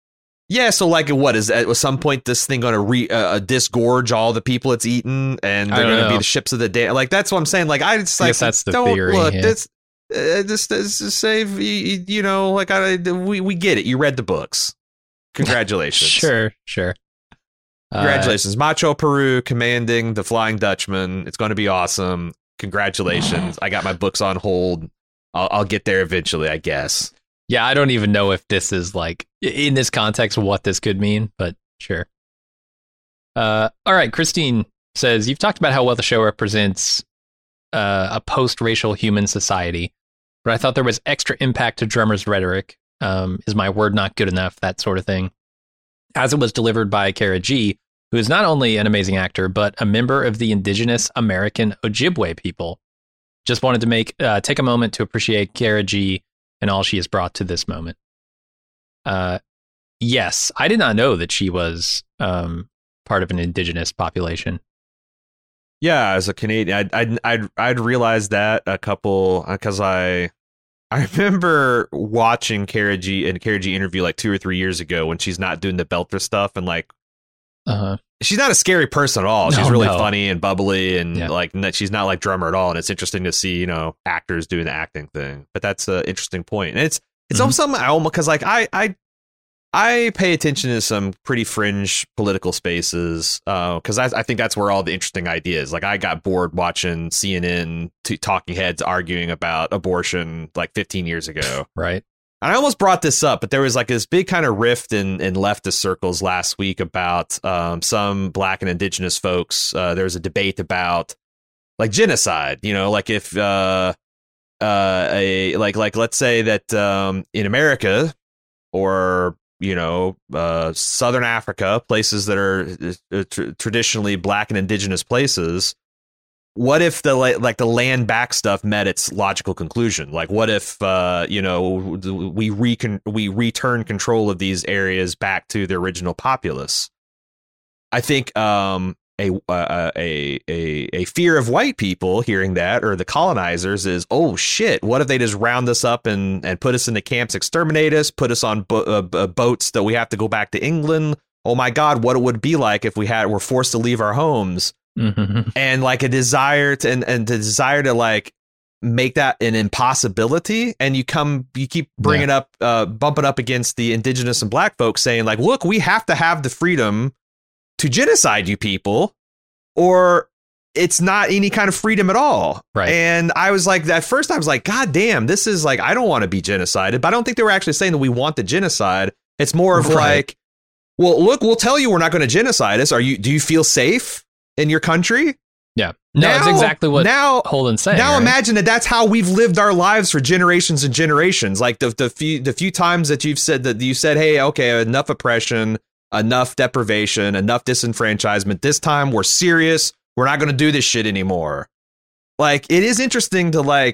Yeah, so like, what is at some point this thing going to disgorge all the people it's eaten, and they're going to be the ships of the day? Like, that's what I'm saying. Like, I guess that's the don't theory. Look, yeah. this save you know, like we get it. You read the books. Congratulations. Sure. Congratulations, Macho Peru commanding the Flying Dutchman. It's going to be awesome. Congratulations. I got my books on hold. I'll get there eventually, I guess. Yeah, I don't even know if this is like in this context what this could mean, but sure. All right, Christine says, you've talked about how well the show represents a post-racial human society, but I thought there was extra impact to Drummer's rhetoric. Is my word not good enough? That sort of thing. As it was delivered by Kara G, who is not only an amazing actor, but a member of the indigenous American Ojibwe people. Just wanted to take a moment to appreciate Kara G and all she has brought to this moment. Yes, I did not know that she was part of an indigenous population. Yeah, as a Canadian, I'd realized that a couple, because I remember watching Kara G interview like 2 or 3 years ago when she's not doing the belter stuff, and like, she's not a scary person at all. She's really funny and bubbly, and like she's not like Drummer at all. And it's interesting to see, you know, actors doing the acting thing. But that's an interesting point. And it's also something I almost, because like I pay attention to some pretty fringe political spaces because I think that's where all the interesting ideas. Like, I got bored watching CNN talking heads arguing about abortion like 15 years ago. Right. And I almost brought this up, but there was like this big kind of rift in leftist circles last week about some Black and indigenous folks. There was a debate about like genocide, you know, like if let's say that in America or, you know, Southern Africa, places that are traditionally Black and indigenous places. What if the land back stuff met its logical conclusion? Like, what if you know, we return control of these areas back to the original populace? I think a fear of white people hearing that, or the colonizers, is, oh shit, what if they just round us up and put us into camps, exterminate us, put us on boats that we have to go back to England? Oh my God, what it would be like if were forced to leave our homes. Mm-hmm. And like a desire to and the desire to like make that an impossibility, and you keep bringing up bumping up against the indigenous and Black folks, saying like, look, we have to have the freedom to genocide you people, or it's not any kind of freedom at all. Right. And I was like, at first I was like, God damn, this is like, I don't want to be genocided. But I don't think they were actually saying that we want the genocide. It's more of like, well, look, we'll tell you we're not going to genocide us. Do you feel safe in your country? Yeah. No, that's exactly what Holden's saying. Now, right? imagine that's how we've lived our lives for generations and generations. Like the few times that you said, hey, okay, enough oppression, enough deprivation, enough disenfranchisement. This time we're serious. We're not going to do this shit anymore. Like, it is interesting to like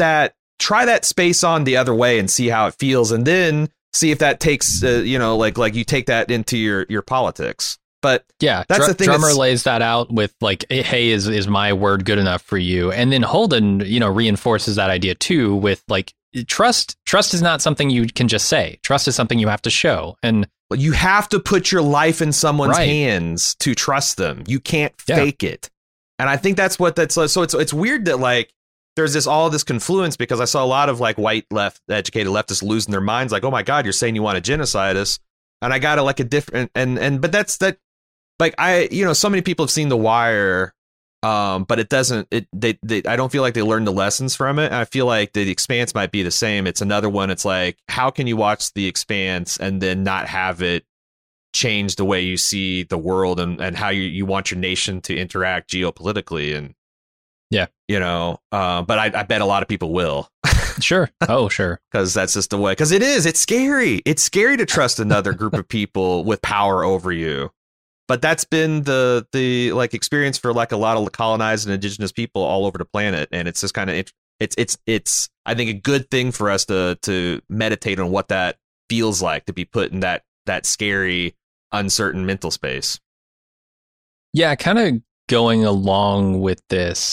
try that space on the other way and see how it feels, and then see if that takes, you know, like you take that into your politics. But yeah, that's the thing. Drummer lays that out with like, hey, is my word good enough for you? And then Holden, you know, reinforces that idea too with like, trust is not something you can just say. Trust is something you have to show. And you have to put your life in someone's hands to trust them. You can't fake it. And I think that's so it's weird that like there's all this confluence, because I saw a lot of like white educated leftists losing their minds, like, oh my God, you're saying you want to genocide us. And I got to like a different but that's that. Like, so many people have seen The Wire, but it doesn't. I don't feel like they learned the lessons from it. And I feel like The Expanse might be the same. It's another one. It's like, how can you watch The Expanse and then not have it change the way you see the world and how you want your nation to interact geopolitically? And you know, but I bet a lot of people will. Sure. Oh, sure. Because that's just the way. Because it's scary. It's scary to trust another group of people with power over you. But that's been the like experience for like a lot of colonized and indigenous people all over the planet, and it's just kind of it's I think a good thing for us to meditate on what that feels like, to be put in that scary, uncertain mental space. Yeah, kind of going along with this,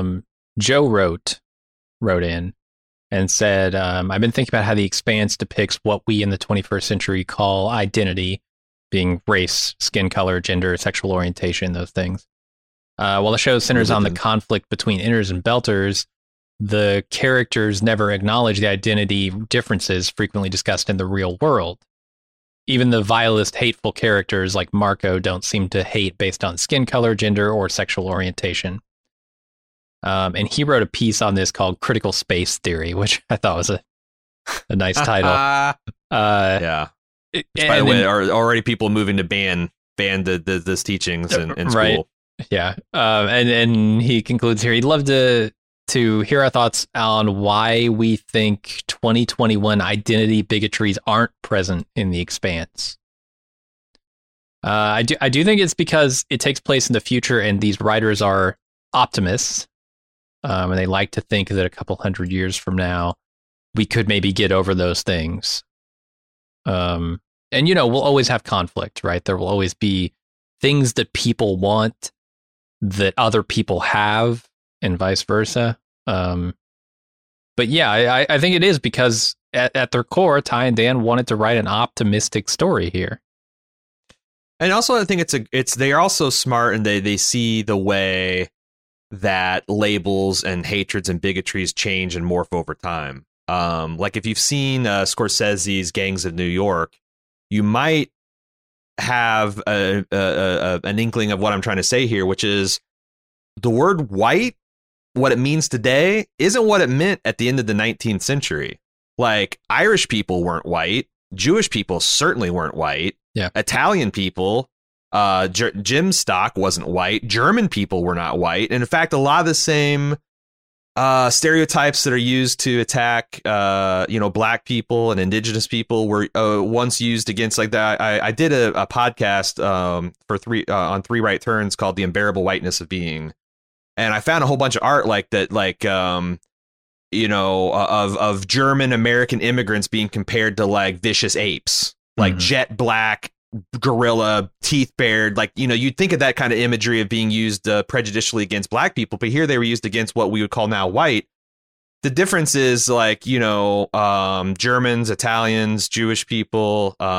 Joe wrote in and said, I've been thinking about how The Expanse depicts what we in the 21st century call identity. being race, skin color, gender, sexual orientation, those things. While the show centers on the conflict between inners and belters, the characters never acknowledge the identity differences frequently discussed in the real world. Even the vilest, hateful characters like Marco don't seem to hate based on skin color, gender, or sexual orientation. And he wrote a piece on this called Critical Space Theory, which I thought was a nice title. Yeah. Which, by the way, are already people moving to ban this teachings in school. Right. Yeah. And he concludes here, he'd love to hear our thoughts on why we think 2021 identity bigotries aren't present in The Expanse. I do think it's because it takes place in the future and these writers are optimists. And they like to think that a couple hundred years from now, we could maybe get over those things. And, we'll always have conflict, right? There will always be things that people want that other people have and vice versa. But yeah, I think it is because at their core, Ty and Dan wanted to write an optimistic story here. And also, I think they are also smart and they see the way that labels and hatreds and bigotries change and morph over time. Like if you've seen Scorsese's Gangs of New York, you might have an inkling of what I'm trying to say here, which is the word white, what it means today, isn't what it meant at the end of the 19th century. Like Irish people weren't white. Jewish people certainly weren't white. Yeah. Italian people, Jim Stock wasn't white. German people were not white. And in fact, a lot of the same stereotypes that are used to attack, black people and indigenous people were once used against like that. I did a podcast on Three Right Turns called The Unbearable Whiteness of Being. And I found a whole bunch of art like that, of German American immigrants being compared to like vicious apes, like jet black, gorilla, teeth bared. Like, you'd think of that kind of imagery of being used prejudicially against black people. But here they were used against what we would call now white. The difference is like, Germans, Italians, Jewish people, did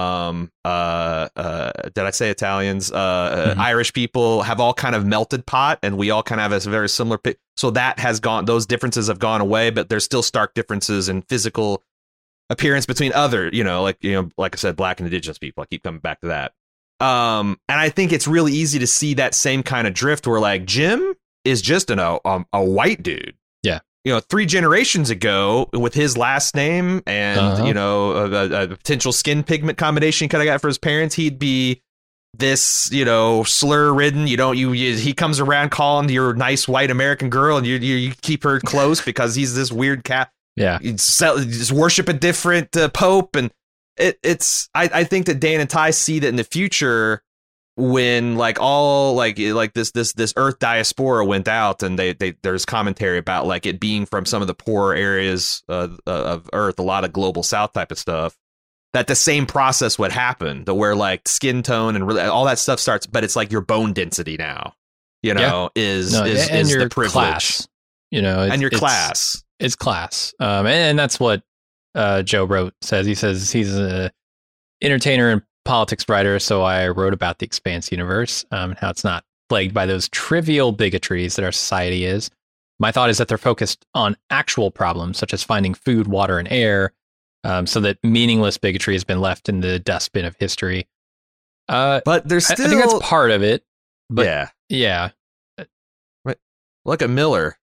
I say Italians? Irish people have all kind of melted pot and we all kind of have a very similar. So that has gone, those differences have gone away, but there's still stark differences in physical appearance between other, like I said, black and indigenous people. I keep coming back to that. And I think it's really easy to see that same kind of drift where like Jim is just a white dude. Yeah. 3 generations ago with his last name and, a potential skin pigment combination he could have got for his parents, he'd be this, slur ridden. He comes around calling your nice white American girl and you keep her close because he's this weird cat. Yeah. Just worship a different pope. And I think that Dan and Ty see that in the future when like all like this Earth diaspora went out and there's commentary about like it being from some of the poorer areas of Earth, a lot of global South type of stuff, that the same process would happen to where like skin tone and really all that stuff starts. But it's like your bone density now, is the privilege, class, and your class. It's class. And that's what Joe Wrote says. He says he's an entertainer and politics writer, so I wrote about the Expanse universe, and how it's not plagued by those trivial bigotries that our society is. My thought is that they're focused on actual problems, such as finding food, water, and air, so that meaningless bigotry has been left in the dustbin of history. But there's still... I think that's part of it. But yeah. Look at Miller.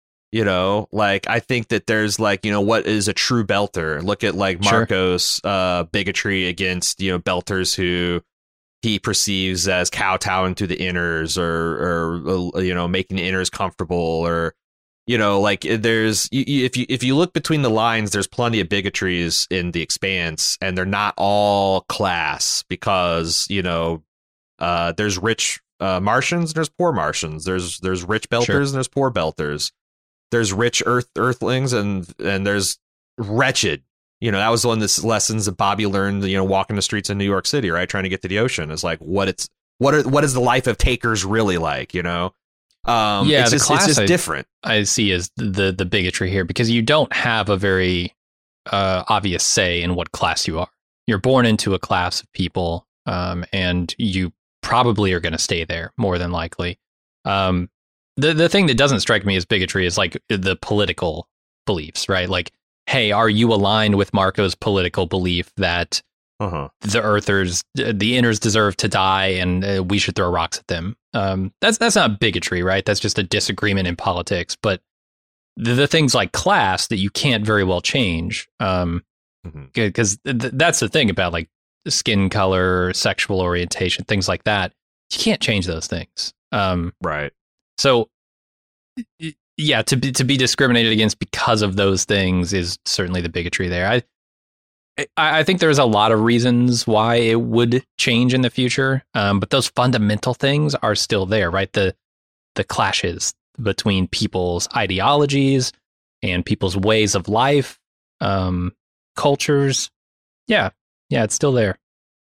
Like I think that there's like, what is a true belter? Look at like Marco's bigotry against, belters who he perceives as kowtowing to the inners or making the inners comfortable or, like there's if you look between the lines, there's plenty of bigotries in The Expanse and they're not all class because, there's rich Martians, there's poor Martians, there's rich belters and there's poor belters. There's rich earthlings and there's wretched. That was one of the lessons that Bobby learned, walking the streets in New York City, right? Trying to get to the ocean is like what is the life of takers really like, it's just different. I see as the bigotry here because you don't have a very obvious say in what class you are. You're born into a class of people and you probably are going to stay there more than likely. The thing that doesn't strike me as bigotry is like the political beliefs, right? Like, hey, are you aligned with Marco's political belief that the Earthers, the Inners deserve to die and we should throw rocks at them? That's not bigotry, right? That's just a disagreement in politics. But the things like class that you can't very well change, because that's the thing about like skin color, sexual orientation, things like that. You can't change those things. Right. So, yeah, to be discriminated against because of those things is certainly the bigotry there. I think there's a lot of reasons why it would change in the future, but those fundamental things are still there, right? The clashes between people's ideologies and people's ways of life, cultures. Yeah, it's still there.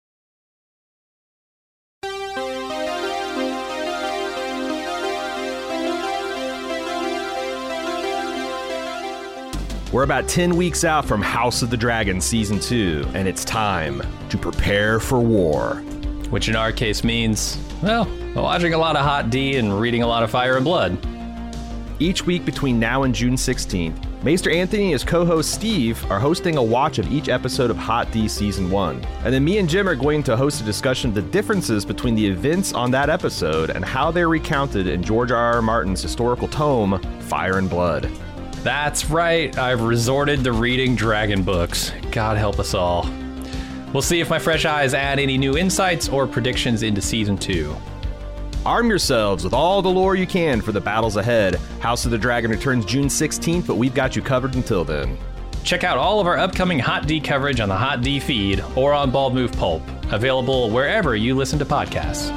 We're about 10 weeks out from House of the Dragon Season 2, and it's time to prepare for war. Which in our case means, well, watching a lot of Hot D and reading a lot of Fire and Blood. Each week between now and June 16th, Maester Anthony and his co-host Steve are hosting a watch of each episode of Hot D Season 1. And then me and Jim are going to host a discussion of the differences between the events on that episode and how they're recounted in George R.R. Martin's historical tome, Fire and Blood. That's right, I've resorted to reading dragon books. God help us all. We'll see if my fresh eyes add any new insights or predictions into Season 2. Arm yourselves with all the lore you can for the battles ahead. House of the Dragon returns June 16th, but we've got you covered until then. Check out all of our upcoming Hot D coverage on the Hot D feed or on Bald Move Pulp, available wherever you listen to podcasts.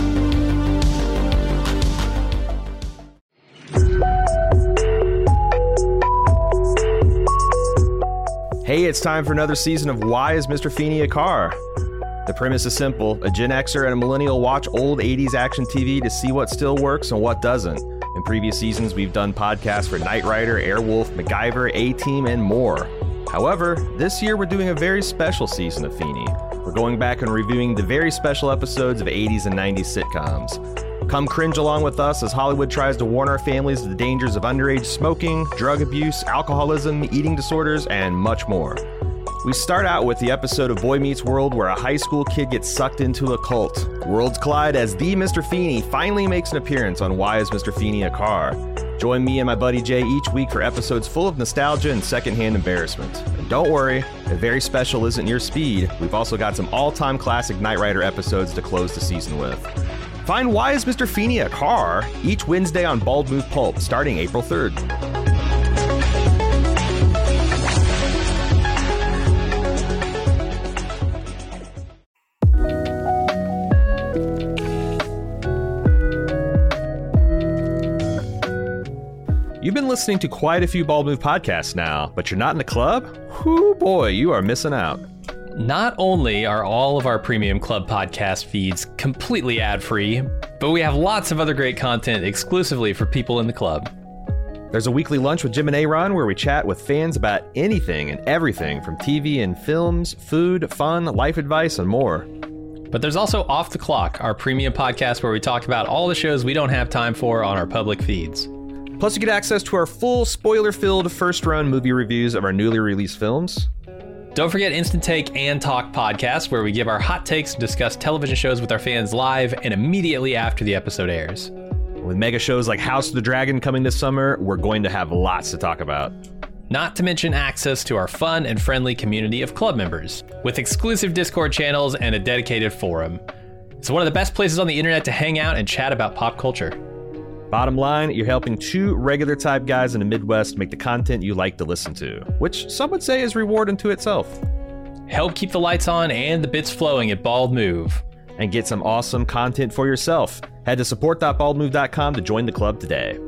Hey, it's time for another season of Why is Mr. Feeney a Car? The premise is simple. A Gen Xer and a millennial watch old 80s action TV to see what still works and what doesn't. In previous seasons, we've done podcasts for Knight Rider, Airwolf, MacGyver, A-Team, and more. However, this year we're doing a very special season of Feeney. We're going back and reviewing the very special episodes of 80s and 90s sitcoms. Come cringe along with us as Hollywood tries to warn our families of the dangers of underage smoking, drug abuse, alcoholism, eating disorders, and much more. We start out with the episode of Boy Meets World where a high school kid gets sucked into a cult. Worlds collide as the Mr. Feeney finally makes an appearance on Why is Mr. Feeney a Car? Join me and my buddy Jay each week for episodes full of nostalgia and secondhand embarrassment. And don't worry, if very special isn't your speed, we've also got some all-time classic Knight Rider episodes to close the season with. Find Why is Mr. Feeney a Car? Each Wednesday on Bald Move Pulp, starting April 3rd. You've been listening to quite a few Bald Move podcasts now, but you're not in the club? Whoo boy, you are missing out. Not only are all of our Premium Club podcast feeds completely ad-free, but we have lots of other great content exclusively for people in the club. There's a weekly lunch with Jim and Aaron where we chat with fans about anything and everything from TV and films, food, fun, life advice, and more. But there's also Off the Clock, our premium podcast where we talk about all the shows we don't have time for on our public feeds. Plus, you get access to our full spoiler-filled first-run movie reviews of our newly released films. Don't forget Instant Take and Talk podcasts, where we give our hot takes and discuss television shows with our fans live and immediately after the episode airs. With mega shows like House of the Dragon coming this summer, we're going to have lots to talk about. Not to mention access to our fun and friendly community of club members, with exclusive Discord channels and a dedicated forum. It's one of the best places on the internet to hang out and chat about pop culture. Bottom line, you're helping two regular type guys in the Midwest make the content you like to listen to, which some would say is reward unto itself. Help keep the lights on and the bits flowing at Bald Move. And get some awesome content for yourself. Head to support.baldmove.com to join the club today.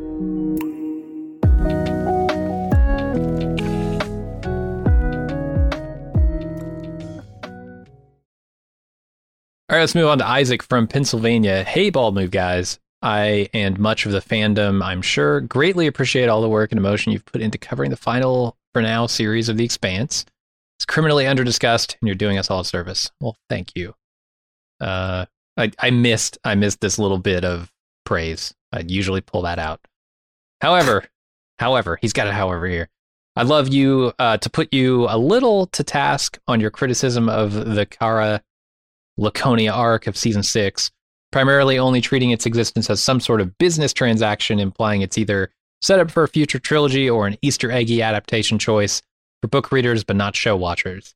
All right, let's move on to Isaac from Pennsylvania. Hey, Bald Move guys. I and much of the fandom, I'm sure, greatly appreciate all the work and emotion you've put into covering the final, for now, series of The Expanse. It's criminally under-discussed, and you're doing us all a service. Well, thank you. I missed this little bit of praise. I'd usually pull that out. However, he's got a however here. I'd love you to put you a little to task on your criticism of the Kara Laconia arc of season 6, primarily only treating its existence as some sort of business transaction, implying it's either set up for a future trilogy or an Easter eggy adaptation choice for book readers but not show watchers.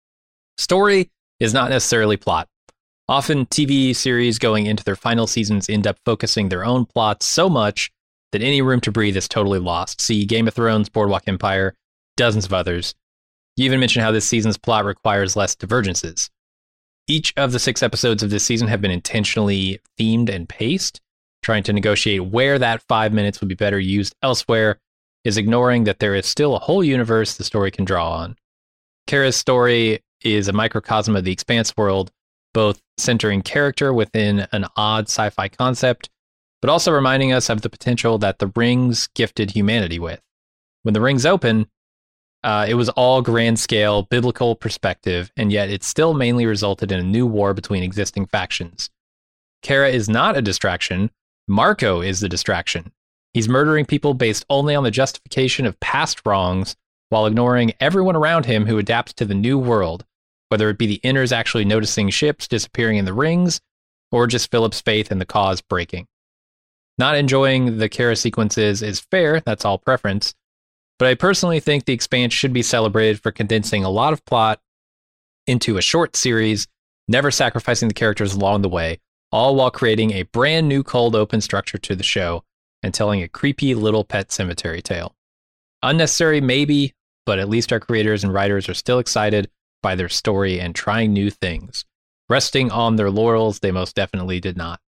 Story is not necessarily plot. Often TV series going into their final seasons end up focusing their own plots so much that any room to breathe is totally lost. See Game of Thrones, Boardwalk Empire, dozens of others. You even mentioned how this season's plot requires less divergences. Each of the 6 episodes of this season have been intentionally themed and paced. Trying to negotiate where that 5 minutes would be better used elsewhere is ignoring that there is still a whole universe the story can draw on. Kara's story is a microcosm of the Expanse world, both centering character within an odd sci-fi concept, but also reminding us of the potential that the rings gifted humanity with. When the rings open, it was all grand scale, biblical perspective, and yet it still mainly resulted in a new war between existing factions. Kara is not a distraction. Marco is the distraction. He's murdering people based only on the justification of past wrongs while ignoring everyone around him who adapts to the new world, whether it be the Inners actually noticing ships disappearing in the rings, or just Philip's faith in the cause breaking. Not enjoying the Kara sequences is fair, that's all preference, but I personally think The Expanse should be celebrated for condensing a lot of plot into a short series, never sacrificing the characters along the way, all while creating a brand new cold open structure to the show and telling a creepy little pet cemetery tale. Unnecessary, maybe, but at least our creators and writers are still excited by their story and trying new things. Resting on their laurels, they most definitely did not.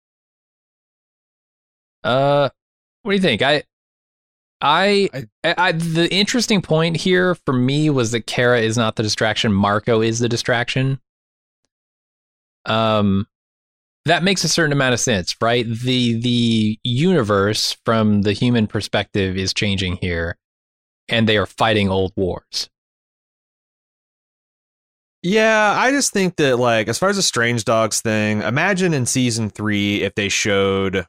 What do you think? The interesting point here for me was that Kara is not the distraction, Marco is the distraction. That makes a certain amount of sense, right? The universe from the human perspective is changing here, and they are fighting old wars. Yeah, I just think that, like, as far as the Strange Dogs thing, imagine in season 3 if they showed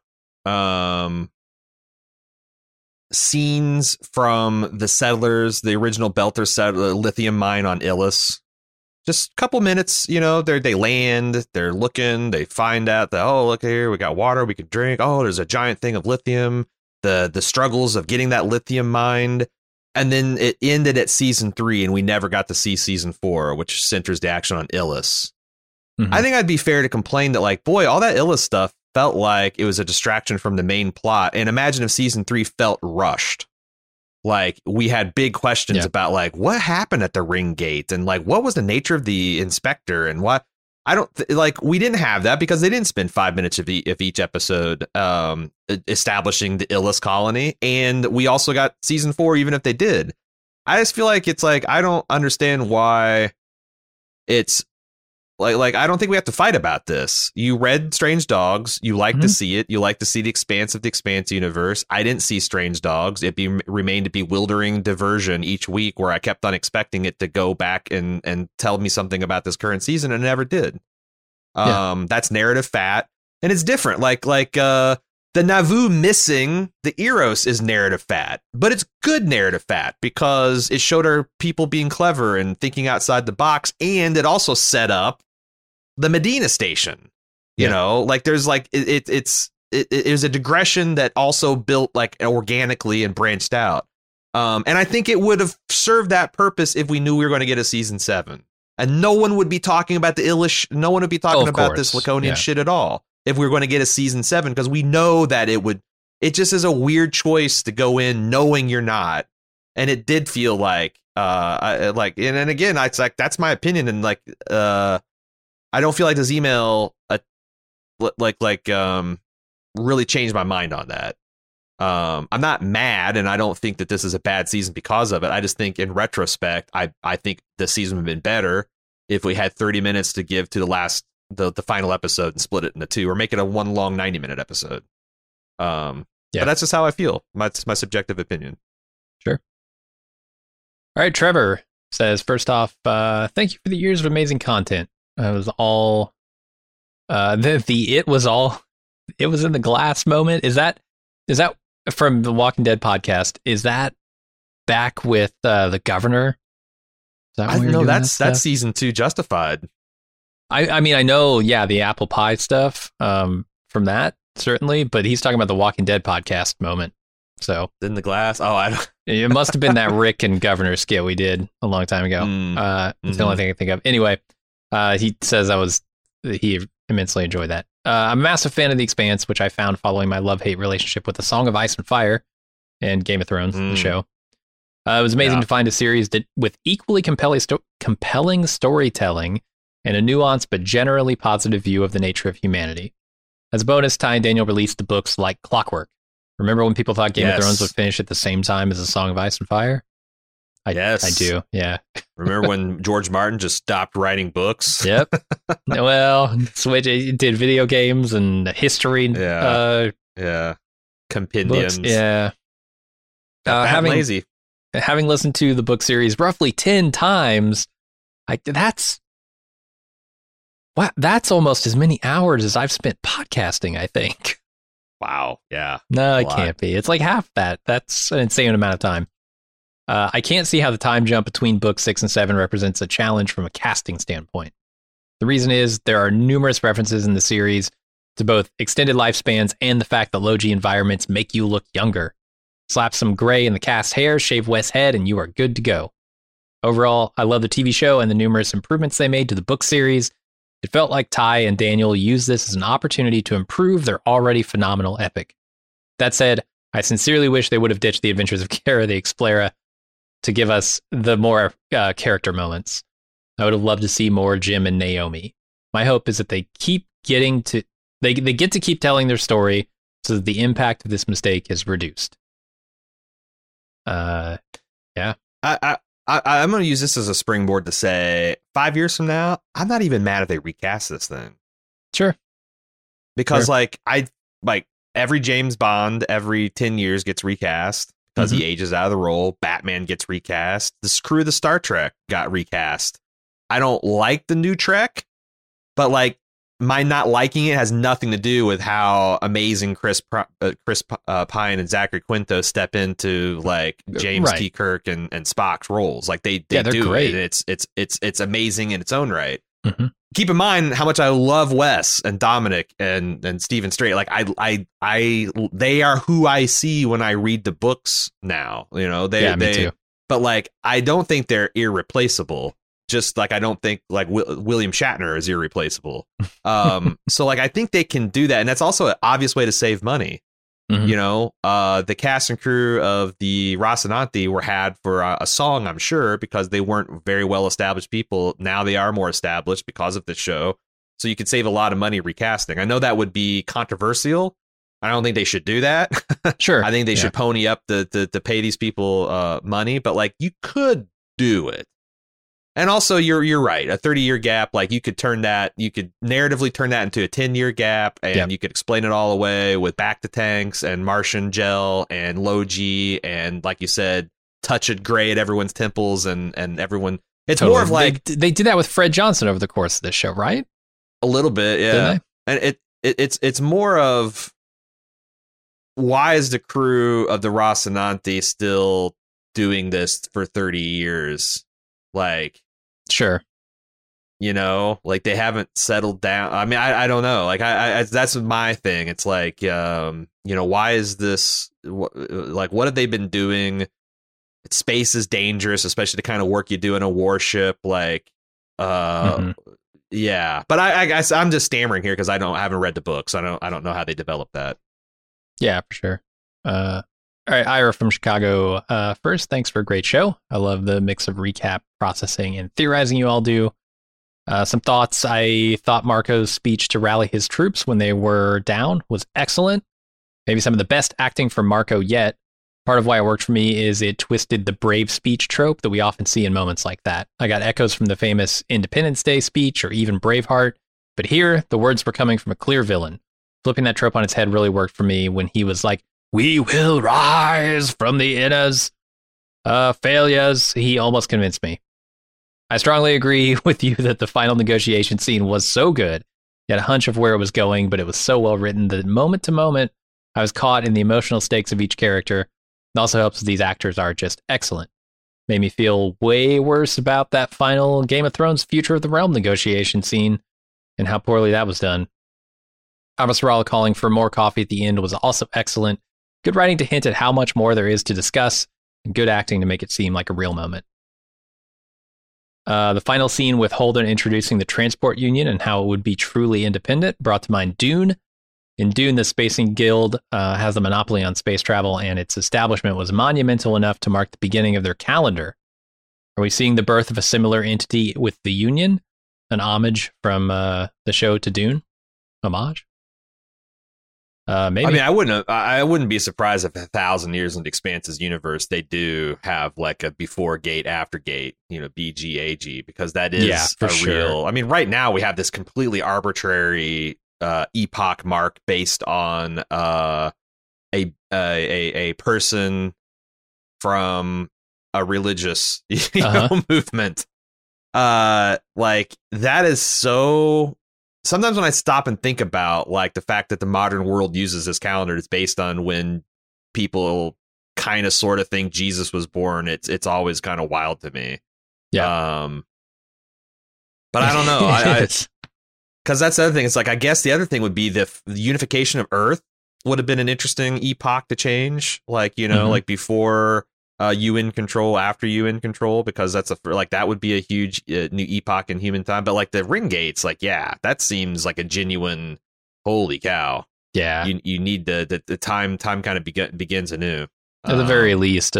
scenes from the settlers, the original Belter lithium mine on Illis. Just a couple minutes, you know, they land, they're looking, they find out that, oh, look here, we got water we can drink. Oh, there's a giant thing of lithium, the struggles of getting that lithium mined. And then it ended at season 3 and we never got to see season 4, which centers the action on Illis. Mm-hmm. I think I'd be fair to complain that, like, boy, all that Illis stuff felt like it was a distraction from the main plot. And imagine if season 3 felt rushed. Like, we had big questions about, like, what happened at the ring gate and, like, what was the nature of the inspector and what we didn't have that because they didn't spend 5 minutes of each episode establishing the Illis colony. And we also got season 4, even if they did. I just feel like it's like, I don't understand why it's like, I don't think we have to fight about this. You read Strange Dogs. You like to see it. You like to see the expanse of the Expanse universe. I didn't see Strange Dogs. It remained a bewildering diversion each week where I kept on expecting it to go back and tell me something about this current season, and it never did. That's narrative fat, and it's different. Like the Nauvoo missing the Eros is narrative fat, but it's good narrative fat because it showed our people being clever and thinking outside the box, and it also set up the Medina station. You know, like there's like it was a digression that also built like organically and branched out. And I think it would have served that purpose if we knew we were going to get a season 7, and no one would be talking about the Illish. No one would be talking about this Laconian shit at all if we were going to get a season 7, because we know that it just is a weird choice to go in knowing you're not. And it did feel like, and again, it's like, that's my opinion. And like, I don't feel like this email, really changed my mind on that. I'm not mad, and I don't think that this is a bad season because of it. I just think in retrospect, I think the season would have been better if we had 30 minutes to give to the final episode and split it into 2, or make it a one long 90-minute episode. But that's just how I feel. That's my subjective opinion. Sure. All right, Trevor says, first off, thank you for the years of amazing content. It was all It was in the glass moment. Is that from the Walking Dead podcast? Is that back with the governor? I know that's season 2 Justified. I mean, I know, yeah, the apple pie stuff from that, certainly, but he's talking about the Walking Dead podcast moment. So in the glass. Oh, I don't. It must have been that Rick and Governor skit we did a long time ago. It's the only thing I can think of. Anyway, he says he immensely enjoyed that. I'm a massive fan of The Expanse, which I found following my love-hate relationship with The Song of Ice and Fire and Game of Thrones, the show. It was amazing to find a series that with equally compelling storytelling and a nuanced but generally positive view of the nature of humanity. As a bonus, Ty and Daniel released the books like clockwork. Remember when people thought Game of Thrones would finish at the same time as A Song of Ice and Fire? I do, yeah. Remember when George Martin just stopped writing books? Yep. Well, did video games and history. Compendiums. Books, yeah. Having listened to the book series roughly 10 times, that's almost as many hours as I've spent podcasting, I think. Wow. Yeah. No, it can't be. It's like half that. That's an insane amount of time. I can't see how the time jump between books 6 and 7 represents a challenge from a casting standpoint. The reason is there are numerous references in the series to both extended lifespans and the fact that low-G environments make you look younger. Slap some gray in the cast hair, shave Wes' head, and you are good to go. Overall, I love the TV show and the numerous improvements they made to the book series. It felt like Ty and Daniel used this as an opportunity to improve their already phenomenal epic. That said, I sincerely wish they would have ditched the adventures of Kara the Explorer to give us the more character moments. I would have loved to see more Jim and Naomi. My hope is that they get to keep telling their story so that the impact of this mistake is reduced. Yeah. I'm going to use this as a springboard to say 5 years from now, I'm not even mad if they recast this thing. Sure. Because every James Bond every 10 years gets recast because he ages out of the role. Batman gets recast. The crew of the Star Trek got recast. I don't like the new Trek, but my not liking it has nothing to do with how amazing Chris Pine and Zachary Quinto step into James T. Kirk and Spock's roles. They do great. It's amazing in its own right. Mm-hmm. Keep in mind how much I love Wes and Dominic and Stephen Strait. They are who I see when I read the books now. Me too. But I don't think they're irreplaceable. Just I don't think William Shatner is irreplaceable. So I think they can do that. And that's also an obvious way to save money. Mm-hmm. The cast and crew of the Rocinante were had for a song, I'm sure, because they weren't very well established people. Now they are more established because of the show. So you could save a lot of money recasting. I know that would be controversial. I don't think they should do that. Sure. I think they should pony up to pay these people money, but you could do it. And also, you're right. A 30-year gap, you could narratively turn that into a 10-year gap, and you could explain it all away with back to tanks and Martian gel and low G and, like you said, touch it gray at everyone's temples and everyone. It's totally. More of they did that with Fred Johnson over the course of this show, right? A little bit, yeah. And it's more of why is the crew of the Rocinante still doing this for 30 years? Sure. They haven't settled down. I mean, I don't know. I that's my thing. It's why is this, what have they been doing? Space is dangerous, especially the kind of work you do in a warship. Yeah. But I guess I'm just stammering here because I haven't read the books. I don't know how they developed that. Yeah, for sure. All right, Ira from Chicago. First, thanks for a great show. I love the mix of recap, processing, and theorizing you all do. Some thoughts. I thought Marco's speech to rally his troops when they were down was excellent. Maybe some of the best acting from Marco yet. Part of why it worked for me is it twisted the brave speech trope that we often see in moments like that. I got echoes from the famous Independence Day speech or even Braveheart, but here, the words were coming from a clear villain. Flipping that trope on its head really worked for me when he was like, "We will rise from the inners. Failures." He almost convinced me. I strongly agree with you that the final negotiation scene was so good. You had a hunch of where it was going, but it was so well written that moment to moment, I was caught in the emotional stakes of each character. It also helps that these actors are just excellent. Made me feel way worse about that final Game of Thrones Future of the Realm negotiation scene and how poorly that was done. Avasarala calling for more coffee at the end was also excellent. Good writing to hint at how much more there is to discuss, and good acting to make it seem like a real moment. The final scene with Holden introducing the Transport Union and how it would be truly independent brought to mind Dune. In Dune, the Spacing Guild has a monopoly on space travel, and its establishment was monumental enough to mark the beginning of their calendar. Are we seeing the birth of a similar entity with the Union? An homage from the show to Dune? Homage? Maybe. I mean, I wouldn't be surprised if 1,000 years in the Expanse's universe they do have like a before gate, after gate, BGAG, because that is real. I mean, right now we have this completely arbitrary epoch mark based on a person from a religious movement. Like that is so. Sometimes when I stop and think about like the fact that the modern world uses this calendar, it's based on when people kind of sort of think Jesus was born. It's always kind of wild to me. Yeah. But I don't know. Because that's the other thing. It's like, I guess the other thing would be the unification of Earth would have been an interesting epoch to change. Like, like before UN control, after UN control, because that's that would be a huge new epoch in human time. But like the ring gates, like, yeah, that seems like a genuine, holy cow. Yeah. You need the time kind of begins anew. At the very least,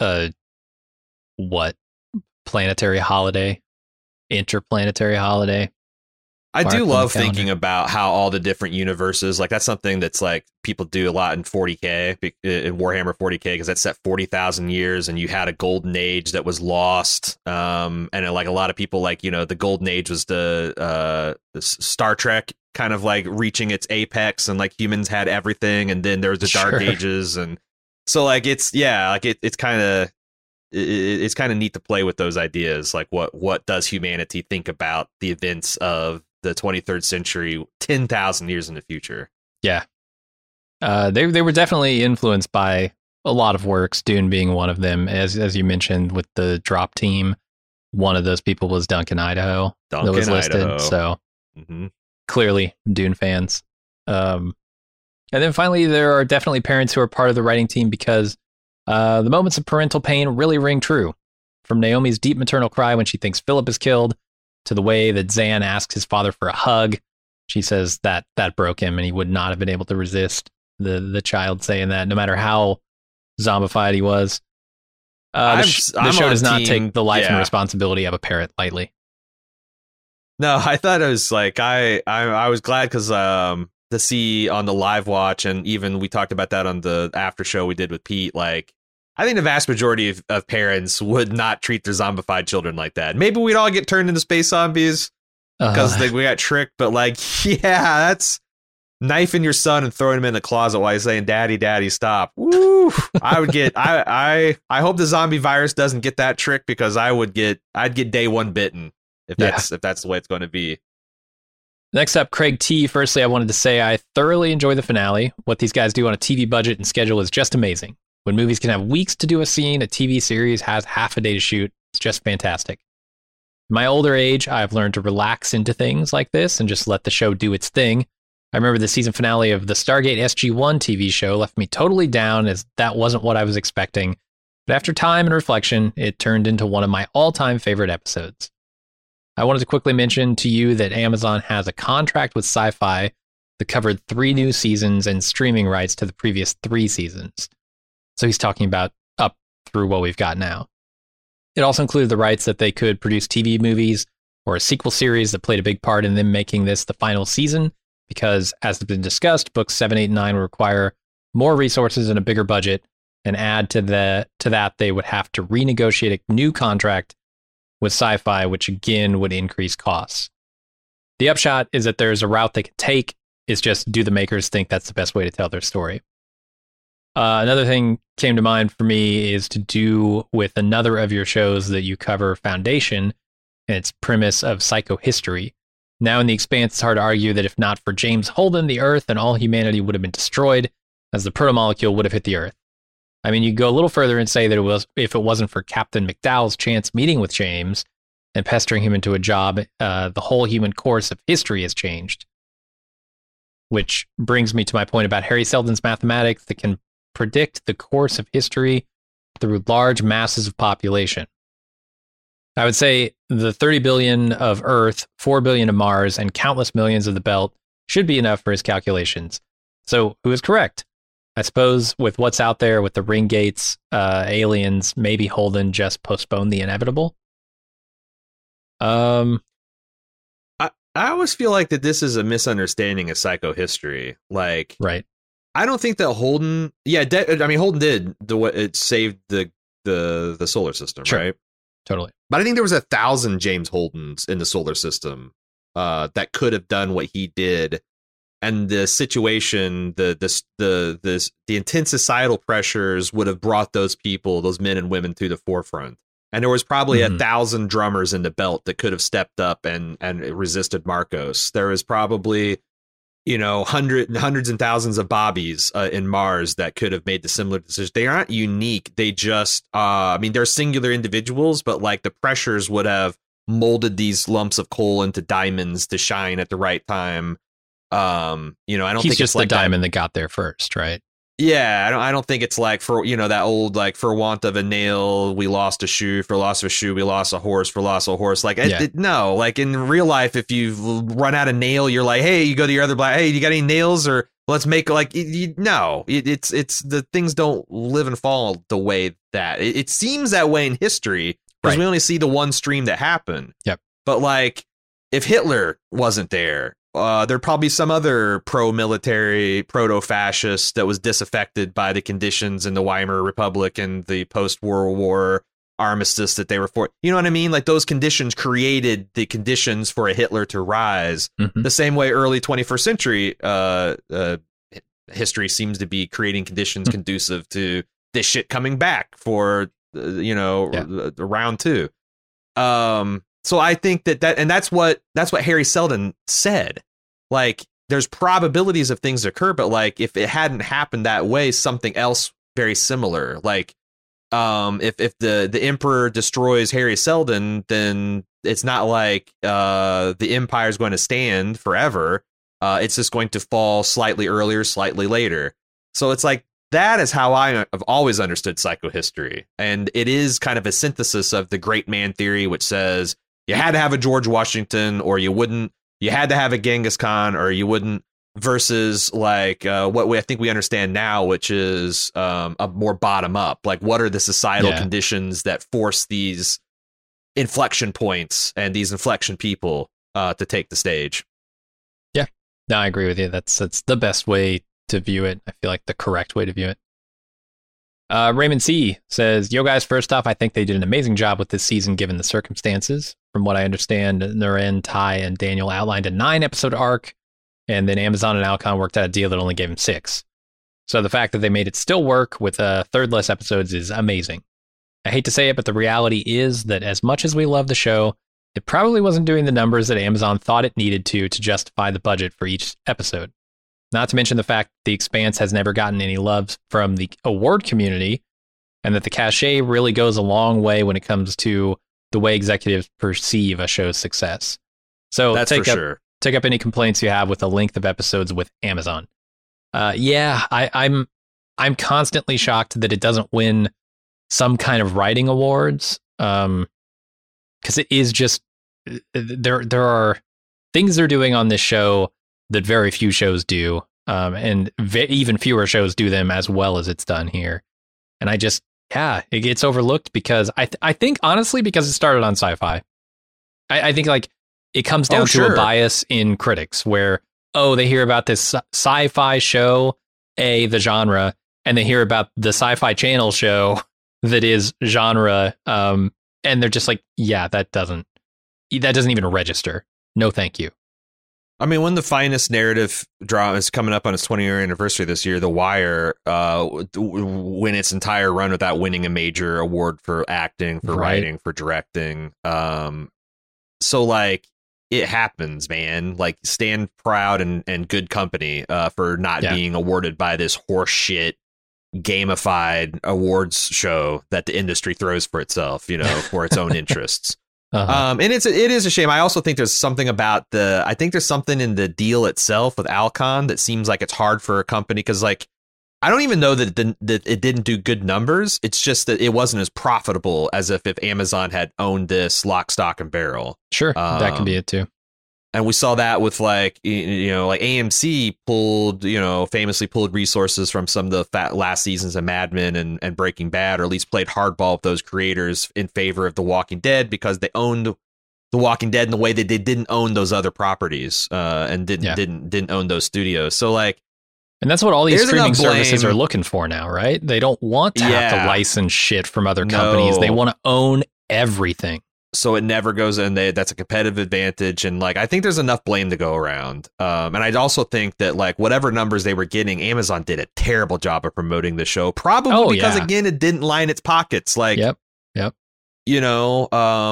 planetary holiday, interplanetary holiday. I do love thinking about how all the different universes, like that's something that's like people do a lot in 40K, in Warhammer 40K, because that's set 40,000 years and you had a golden age that was lost. And like a lot of people like, the golden age was the Star Trek kind of like reaching its apex, and like humans had everything. And then there was the Dark Ages. And so like, it's kind of neat to play with those ideas. Like what does humanity think about the events of the 23rd century 10,000 years in the future? Yeah. They were definitely influenced by a lot of works, Dune being one of them. As you mentioned with the drop team, one of those people was Duncan Idaho that was listed. Idaho. So clearly Dune fans. And then finally, there are definitely parents who are part of the writing team because the moments of parental pain really ring true. From Naomi's deep maternal cry when she thinks Philip is killed, to the way that Zan asks his father for a hug. She says that broke him and he would not have been able to resist the child saying that, no matter how zombified he was. The show does not take the life and responsibility of a parent lightly. No, I thought it was like, I was glad because to see on the live watch, and even we talked about that on the after show we did with Pete, like, I think the vast majority of parents would not treat their zombified children like that. Maybe we'd all get turned into space zombies because we got tricked. But like, yeah, that's knifing your son and throwing him in the closet while he's saying, "Daddy, Daddy, stop." Woo! I would get. I hope the zombie virus doesn't get that trick, because I'd get day one bitten if that's the way it's going to be. Next up, Craig T. Firstly, I wanted to say I thoroughly enjoy the finale. What these guys do on a TV budget and schedule is just amazing. When movies can have weeks to do a scene, a TV series has half a day to shoot. It's just fantastic. In my older age, I've learned to relax into things like this and just let the show do its thing. I remember the season finale of the Stargate SG-1 TV show left me totally down, as that wasn't what I was expecting. But after time and reflection, it turned into one of my all-time favorite episodes. I wanted to quickly mention to you that Amazon has a contract with Sci-Fi that covered 3 new seasons and streaming rights to the previous 3 seasons. So he's talking about up through what we've got now. It also included the rights that they could produce TV movies or a sequel series that played a big part in them making this the final season, because, as has been discussed, books 7, 8, and 9 would require more resources and a bigger budget, and add to that they would have to renegotiate a new contract with Sci-Fi, which again would increase costs. The upshot is that there's a route they could take. It's just, do the makers think that's the best way to tell their story? Another thing came to mind for me is to do with another of your shows that you cover, Foundation, and its premise of psychohistory. Now in The Expanse, it's hard to argue that if not for James Holden, the Earth and all humanity would have been destroyed, as the protomolecule would have hit the Earth. I mean, you go a little further and say that if it wasn't for Captain McDowell's chance meeting with James and pestering him into a job, the whole human course of history has changed. Which brings me to my point about Harry Seldon's mathematics that can predict the course of history through large masses of population. I would say the 30 billion of Earth, 4 billion of Mars, and countless millions of the Belt should be enough for his calculations. So who is correct? I suppose with what's out there, with the ring gates, aliens, maybe Holden just postponed the inevitable. I always feel like that this is a misunderstanding of psychohistory. Like, right. I don't think that Holden. Yeah, Holden did it saved the solar system, sure. Right? Totally. But I think there was 1,000 James Holdens in the solar system that could have done what he did. And the situation, the intense societal pressures would have brought those people, those men and women, to the forefront. And there was probably 1,000 drummers in the Belt that could have stepped up and resisted Marcos. There was probably, hundreds and thousands of Bobbies in Mars that could have made the similar decision. They aren't unique. They just, they're singular individuals, but like the pressures would have molded these lumps of coal into diamonds to shine at the right time. I don't think just it's like the diamond that got there first, right? Yeah, I don't think it's like for that old like for want of a nail we lost a shoe, for loss of a shoe we lost a horse, for loss of a horse. Like no, like in real life, if you run out of nail, you're like, hey, you go to your other black, hey, you got any nails, or let's make like it's the things don't live and fall the way that it seems that way in history because we only see the one stream that happened. Yep. But like if Hitler wasn't there. There'd probably some other pro-military, proto-fascist that was disaffected by the conditions in the Weimar Republic and the post-World War armistice that they were for. You know what I mean? Like those conditions created the conditions for a Hitler to rise. Mm-hmm. The same way early 21st century history seems to be creating conditions conducive to this shit coming back for, round two. So I think that's what Harry Seldon said. Like, there's probabilities of things occur, but like if it hadn't happened that way, something else very similar. Like, if the Emperor destroys Harry Seldon, then it's not like the Empire is going to stand forever. It's just going to fall slightly earlier, slightly later. So it's like that is how I have always understood psychohistory, and it is kind of a synthesis of the great man theory, which says you had to have a George Washington or you wouldn't. You had to have a Genghis Khan or you wouldn't, versus like what I think we understand now, which is a more bottom up. Like, what are the societal conditions that force these inflection points and these inflection people to take the stage? Yeah, no, I agree with you. That's the best way to view it. I feel like the correct way to view it. Raymond C. says, yo guys, first off, I think they did an amazing job with this season given the circumstances. From what I understand, Naren, Ty, and Daniel outlined a 9-episode arc, and then Amazon and Alcon worked out a deal that only gave him 6. So the fact that they made it still work with a third less episodes is amazing. I hate to say it, but the reality is that as much as we love the show, it probably wasn't doing the numbers that Amazon thought it needed to justify the budget for each episode. Not to mention the fact that The Expanse has never gotten any love from the award community, and that the cachet really goes a long way when it comes to the way executives perceive a show's success. So that's take up any complaints you have with the length of episodes with Amazon. I'm constantly shocked that it doesn't win some kind of writing awards, because it is just there are things they're doing on this show that very few shows do, and even fewer shows do them as well as it's done here. And it gets overlooked because I think honestly because it started on Sci-Fi. I think like it comes down to a bias in critics where they hear about this sci-fi show, the genre, and they hear about the Sci-Fi Channel show that is genre, and they're just like, yeah, that doesn't even register. No, thank you. I mean, one of the finest narrative drama is coming up on its 20-year anniversary this year. The Wire win its entire run without winning a major award for acting, for writing, for directing. So, like, it happens, man. Like, stand proud and good company for not being awarded by this horseshit gamified awards show that the industry throws for itself, you know, for its own interests. And it is a shame. I also think there's something about I think there's something in the deal itself with Alcon that seems like it's hard for a company, because, like, I don't even know that it didn't do good numbers. It's just that it wasn't as profitable as if Amazon had owned this lock, stock, and barrel. Sure, that can be it too. And we saw that with, like, you know, like AMC famously pulled resources from some of the last seasons of Mad Men and Breaking Bad, or at least played hardball with those creators in favor of The Walking Dead, because they owned The Walking Dead in the way that they didn't own those other properties and didn't own those studios. So, like, and that's what all these streaming services are looking for now, right? They don't want to have to license shit from other companies. They want to own everything. So it never goes in. That's a competitive advantage. And, like, I think there's enough blame to go around. And I also think that, like, whatever numbers they were getting, Amazon did a terrible job of promoting the show, probably because, again, it didn't line its pockets. Like, yep. You know,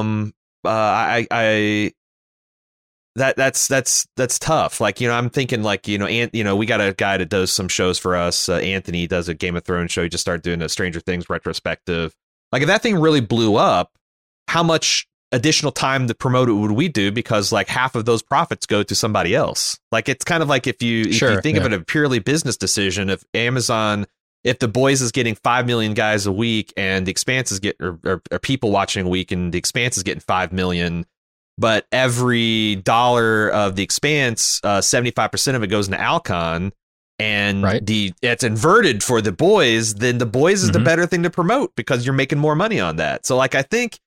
that's tough. Like, you know, I'm thinking, like, you know, we got a guy that does some shows for us. Anthony does a Game of Thrones show. He just started doing a Stranger Things retrospective. Like, if that thing really blew up, how much additional time to promote it would we do? Because, like, half of those profits go to somebody else. Like, it's kind of like if you think of it a purely business decision, if The Boys is getting 5 million guys a week and The Expanse is or people watching a week, and The Expanse is getting 5 million, but every dollar of The Expanse, 75% of it goes into Alcon, and it's inverted for The Boys, then The Boys is the better thing to promote because you're making more money on that. So, like, I think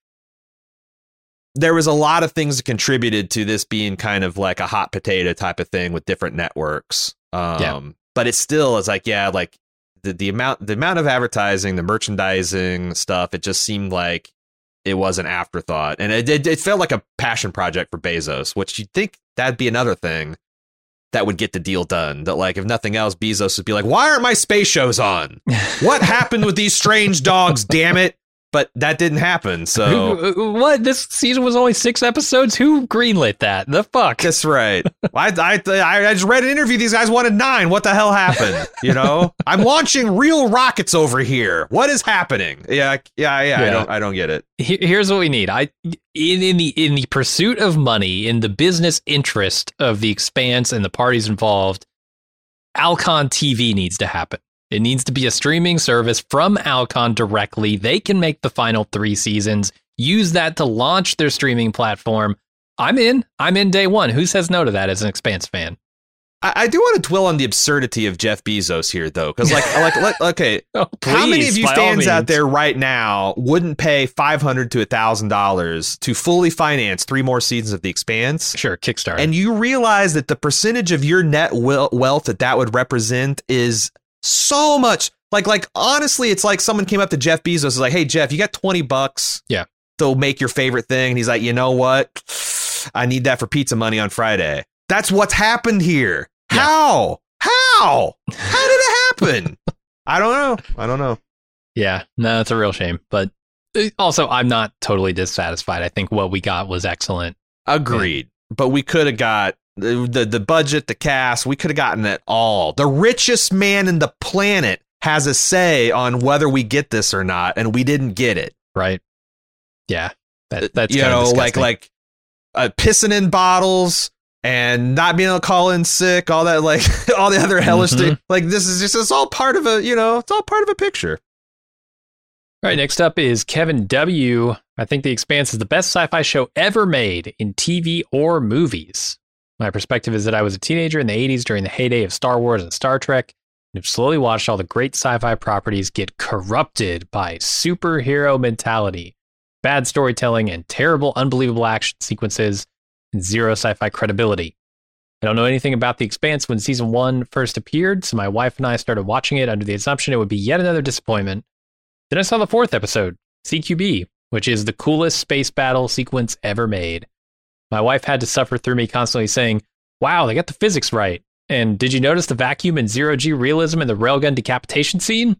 there was a lot of things that contributed to this being kind of like a hot potato type of thing with different networks. But it still is like, like the amount of advertising, the merchandising stuff, it just seemed like it was an afterthought, and it felt like a passion project for Bezos, which you'd think that'd be another thing that would get the deal done. That, like, if nothing else, Bezos would be like, why aren't my space shows on? What happened with these strange dogs, damn it? But that didn't happen. So what? This season was only 6 episodes. Who greenlit that? The fuck? That's right. I just read an interview. These guys wanted 9. What the hell happened? You know, I'm launching real rockets over here. What is happening? Yeah. I don't get it. Here's what we need. In the pursuit of money, in the business interest of The Expanse and the parties involved, Alcon TV needs to happen. It needs to be a streaming service from Alcon directly. They can make the final 3 seasons, use that to launch their streaming platform. I'm in day one. Who says no to that as an Expanse fan? I do want to dwell on the absurdity of Jeff Bezos here, though, because okay, how many of you fans out there right now wouldn't pay $500 to $1,000 to fully finance 3 more seasons of The Expanse? Sure, Kickstarter. And you realize that the percentage of your net wealth that would represent is so much. Like honestly, it's like someone came up to Jeff Bezos and was like, hey, Jeff, you got $20 to make your favorite thing. And he's like, you know what? I need that for pizza money on Friday. That's what's happened here. Yeah. How did it happen? I don't know. Yeah, no, it's a real shame. But also, I'm not totally dissatisfied. I think what we got was excellent. Agreed. But we could have got the budget, the cast. We could have gotten it all. The richest man in the planet has a say on whether we get this or not, and we didn't get it. Right. Yeah. That's, you know, like pissing in bottles and not being able to call in sick, all that, like all the other hellish things. Like, it's all part of it's all part of a picture. All right, next up is Kevin W. I think The Expanse is the best sci-fi show ever made in TV or movies. My perspective is that I was a teenager in the 80s during the heyday of Star Wars and Star Trek, and have slowly watched all the great sci-fi properties get corrupted by superhero mentality, bad storytelling, and terrible, unbelievable action sequences, and zero sci-fi credibility. I don't know anything about The Expanse when season 1 first appeared, so my wife and I started watching it under the assumption it would be yet another disappointment. Then I saw the 4th episode, CQB, which is the coolest space battle sequence ever made. My wife had to suffer through me constantly saying, wow, they got the physics right. And did you notice the vacuum and zero-G realism in the railgun decapitation scene?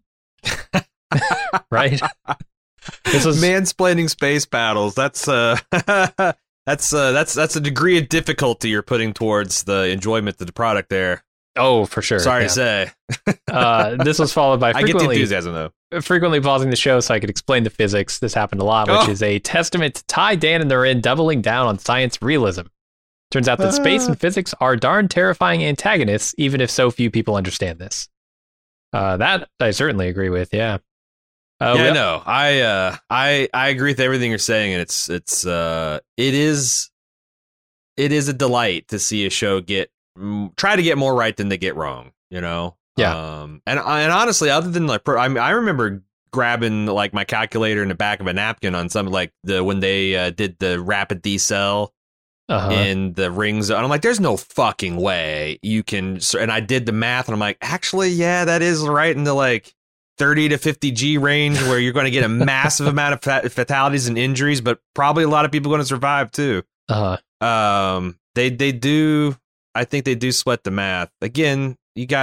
Right? This was mansplaining space battles. That's That's a degree of difficulty you're putting towards the enjoyment of the product there. Oh, for sure. Sorry to say. This was followed by I get the enthusiasm, though. Frequently pausing the show so I could explain the physics. This happened a lot, which is a testament to Ty, Dan, and Therin doubling down on science realism. Turns out that space and physics are darn terrifying antagonists, even if so few people understand this. That I certainly agree with, yeah. No, I agree with everything you're saying, and it is a delight to see a show try to get more right than they get wrong, you know? Yeah. And honestly, other than like, I remember grabbing like my calculator in the back of a napkin on some like when they did the rapid decel in the rings, and I'm like, there's no fucking way you can. And I did the math, and I'm like, actually, yeah, that is right in the like 30 to 50 G range, where you're going to get a massive amount of fatalities and injuries, but probably a lot of people going to survive too. They do. I think they do sweat the math. Again, you got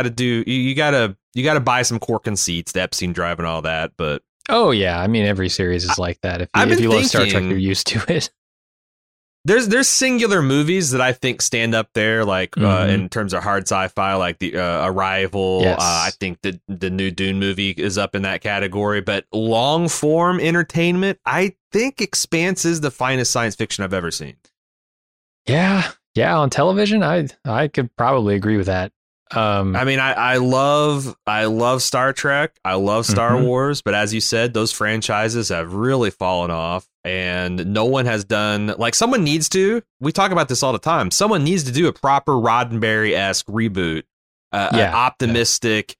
to buy some cork and seats, the Epstein drive and all that. But oh yeah, I mean every series is like that. If you love Star Trek, you're used to it. There's singular movies that I think stand up there, like in terms of hard sci-fi, like the Arrival. Yes. I think the new Dune movie is up in that category. But long form entertainment, I think Expanse is the finest science fiction I've ever seen. Yeah, on television, I could probably agree with that. I mean, I love Star Trek. I love Star Wars. But as you said, those franchises have really fallen off. And no one has done, like, someone needs to. We talk about this all the time. Someone needs to do a proper Roddenberry-esque reboot. Optimistic,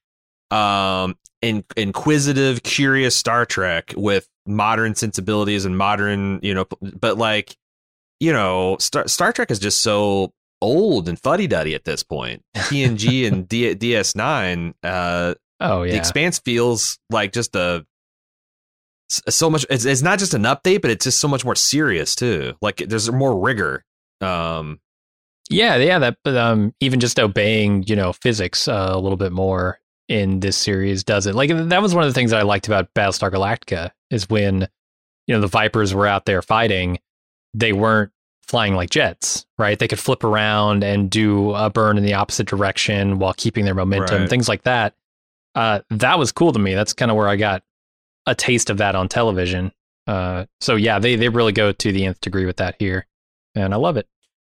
inquisitive, curious Star Trek with modern sensibilities and modern, but like, Star Trek is just so old and fuddy-duddy at this point. TNG and DS9. The Expanse feels like just so much. It's not just an update, but it's just so much more serious too. Like there's more rigor. But even just obeying physics a little bit more in this series does it. Like that was one of the things that I liked about Battlestar Galactica is when the Vipers were out there fighting, they weren't flying like jets, right? They could flip around and do a burn in the opposite direction while keeping their momentum, things like that. That was cool to me. That's kind of where I got a taste of that on television. So yeah, they really go to the nth degree with that here, and I love it.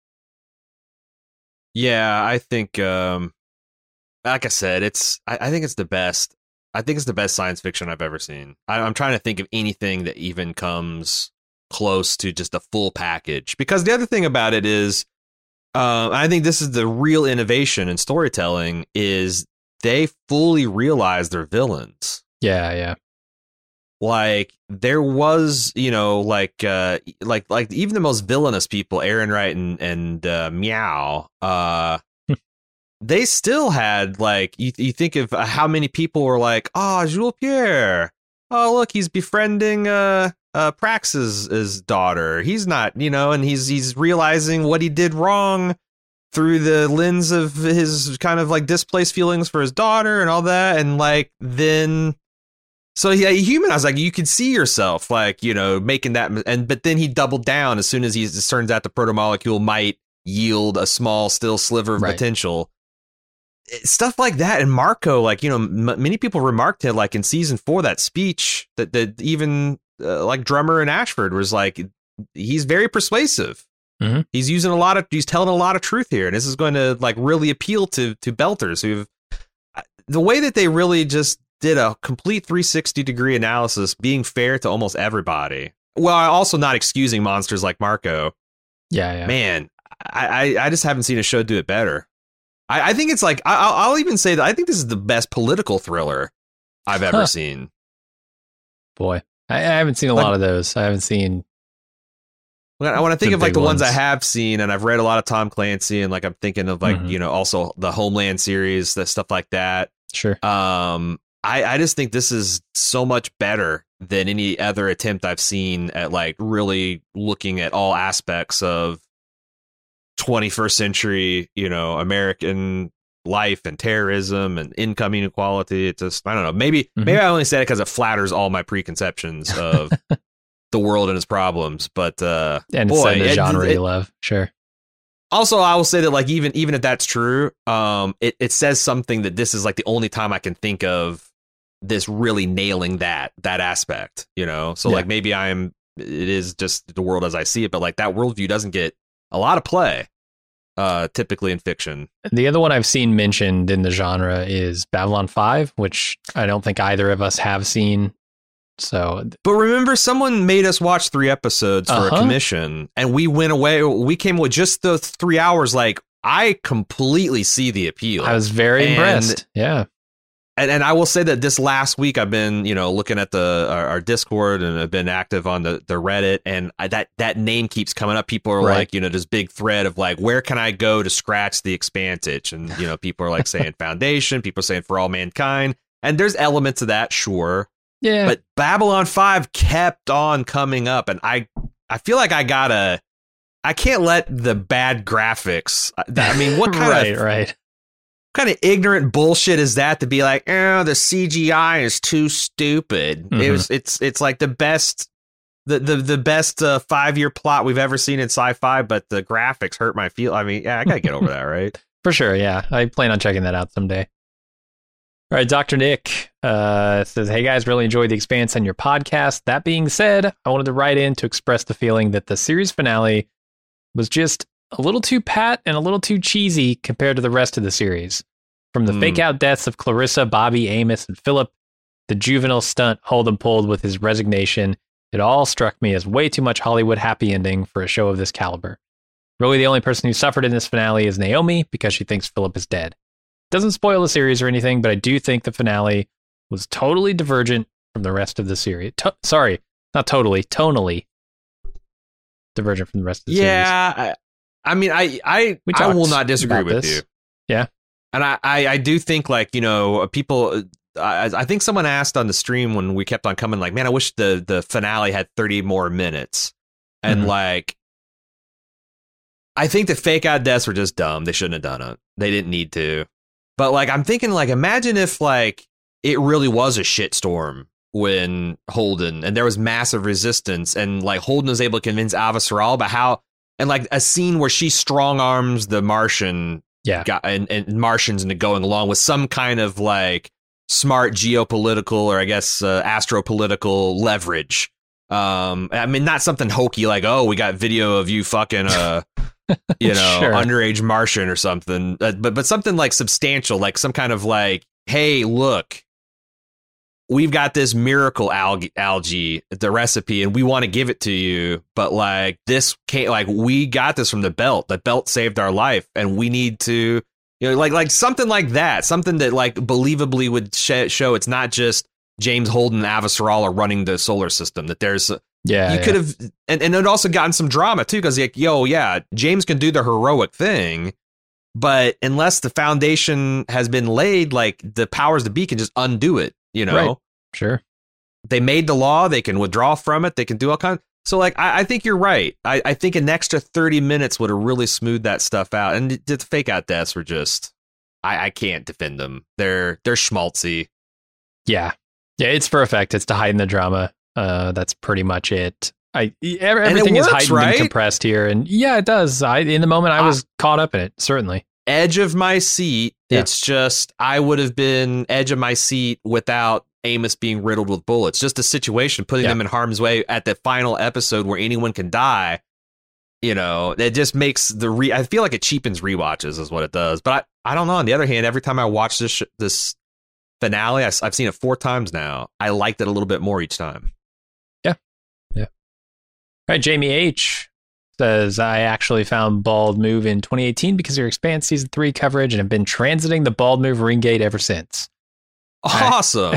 Yeah, I think, like I said, I think it's the best. I think it's the best science fiction I've ever seen. I'm trying to think of anything that even comes close to just a full package. Because the other thing about it is, I think this is the real innovation in storytelling, is they fully realize their villains. Yeah. Like there was, like even the most villainous people, Aaron Wright and Meow, they still had like you think of how many people were like, oh, Jules Pierre, oh look, he's befriending Prax's daughter. He's not, and he's realizing what he did wrong through the lens of his kind of like displaced feelings for his daughter and all that, and like then. So yeah, humanized, like you could see yourself like, making that, but then he doubled down as soon as it turns out the protomolecule might yield a small, still sliver of potential. Stuff like that. And Marco, like, many people remarked it like in season 4, that speech that even like Drummer and Ashford was like, he's very persuasive. Mm-hmm. He's telling a lot of truth here. And this is going to like really appeal to belters the way that they really just did a complete 360 degree analysis, being fair to almost everybody. Well, also not excusing monsters like Marco. Yeah. Man, I just haven't seen a show do it better. I think it's like, I'll even say that I think this is the best political thriller I've ever seen. Boy, I haven't seen a lot of those. I haven't seen. When I think of like the ones I have seen, and I've read a lot of Tom Clancy, and like I'm thinking of like, also the Homeland series, that stuff like that. Sure. I just think this is so much better than any other attempt I've seen at like really looking at all aspects of 21st century, American life and terrorism and income inequality. It's just, I don't know, maybe I only said it because it flatters all my preconceptions of the world and its problems. But And boy, set in the genre you love. Sure. also, I will say that like even if that's true, it says something that this is like the only time I can think of this really nailing that aspect, you know? So like maybe it is just the world as I see it, but like that worldview doesn't get a lot of play typically in fiction. The other one I've seen mentioned in the genre is Babylon 5, which I don't think either of us have seen. So, but remember, someone made us watch 3 episodes for a commission, and we went away. We came with just the 3 hours. Like, I completely see the appeal. I was very impressed. Yeah. And I will say that this last week I've been, looking at our Discord, and I've been active on the Reddit, and that name keeps coming up. People are like, this big thread of like, where can I go to scratch the expanse itch? And, people are like saying Foundation, people are saying For All Mankind. And there's elements of that, sure. Yeah. But Babylon 5 kept on coming up, and I feel like I can't let the bad graphics. I mean, what kind right. What kind of ignorant bullshit is that to be like, the CGI is too stupid? Mm-hmm. It's like the best 5-year plot we've ever seen in sci-fi, but the graphics hurt my feel. I mean, I gotta get over that, right? For sure, yeah. I plan on checking that out someday. All right, Dr. Nick says, hey guys, really enjoyed The Expanse and your podcast. That being said, I wanted to write in to express the feeling that the series finale was just a little too pat and a little too cheesy compared to the rest of the series. From the fake out deaths of Clarissa, Bobby, Amos, and Philip, the juvenile stunt Holden pulled with his resignation, it all struck me as way too much Hollywood happy ending for a show of this caliber. Really, the only person who suffered in this finale is Naomi because she thinks Philip is dead. Doesn't spoil the series or anything, but I do think the finale was totally divergent from the rest of the series. Sorry, not totally, tonally divergent from the rest of the series. Yeah, I mean, I will not disagree with you. Yeah. And I do think like, people, I think someone asked on the stream when we kept on coming like, man, I wish the finale had 30 more minutes. And like, I think the fake out deaths were just dumb. They shouldn't have done it. They didn't need to. But like, I'm thinking like, imagine if like it really was a shitstorm when Holden and there was massive resistance and like Holden was able to convince Avasarala about how, and like a scene where she strong arms the Martian. Yeah. And Martians into going along with some kind of like smart geopolitical or I guess astropolitical leverage. I mean, not something hokey like, oh, we got video of you fucking, sure. underage Martian or something. But something like substantial, like some kind of like, hey, look, we've got this miracle algae, the recipe, and we want to give it to you. But like this can't, like, we got this from the belt. The belt saved our life, and we need to, like something like that, something that like believably would show it's not just James Holden and Avasarala running the solar system. That there's, you could have, and it also gotten some drama too, because like, James can do the heroic thing, but unless the foundation has been laid, like the powers that be can just undo it. Right. Sure. They made the law. They can withdraw from it. They can do all kinds. So, like, I think you're right. I think an extra 30 minutes would have really smoothed that stuff out. And the fake out deaths were just, I can't defend them. They're schmaltzy. Yeah. Yeah. It's for effect. It's to heighten the drama. That's pretty much it. Everything is heightened and compressed here. And yeah, it does. In the moment, I was caught up in it. Certainly. Edge of my seat. Yeah. It's just, I would have been edge of my seat without Amos being riddled with bullets. Just a situation, putting them in harm's way at the final episode where anyone can die. It just makes I feel like it cheapens rewatches is what it does. But I don't know. On the other hand, every time I watch this finale, I've seen it 4 times now. I liked it a little bit more each time. Yeah. Yeah. All right. Jamie H. says, I actually found Bald Move in 2018 because of your Expanse Season 3 coverage and have been transiting the Bald Move ring gate ever since. Awesome.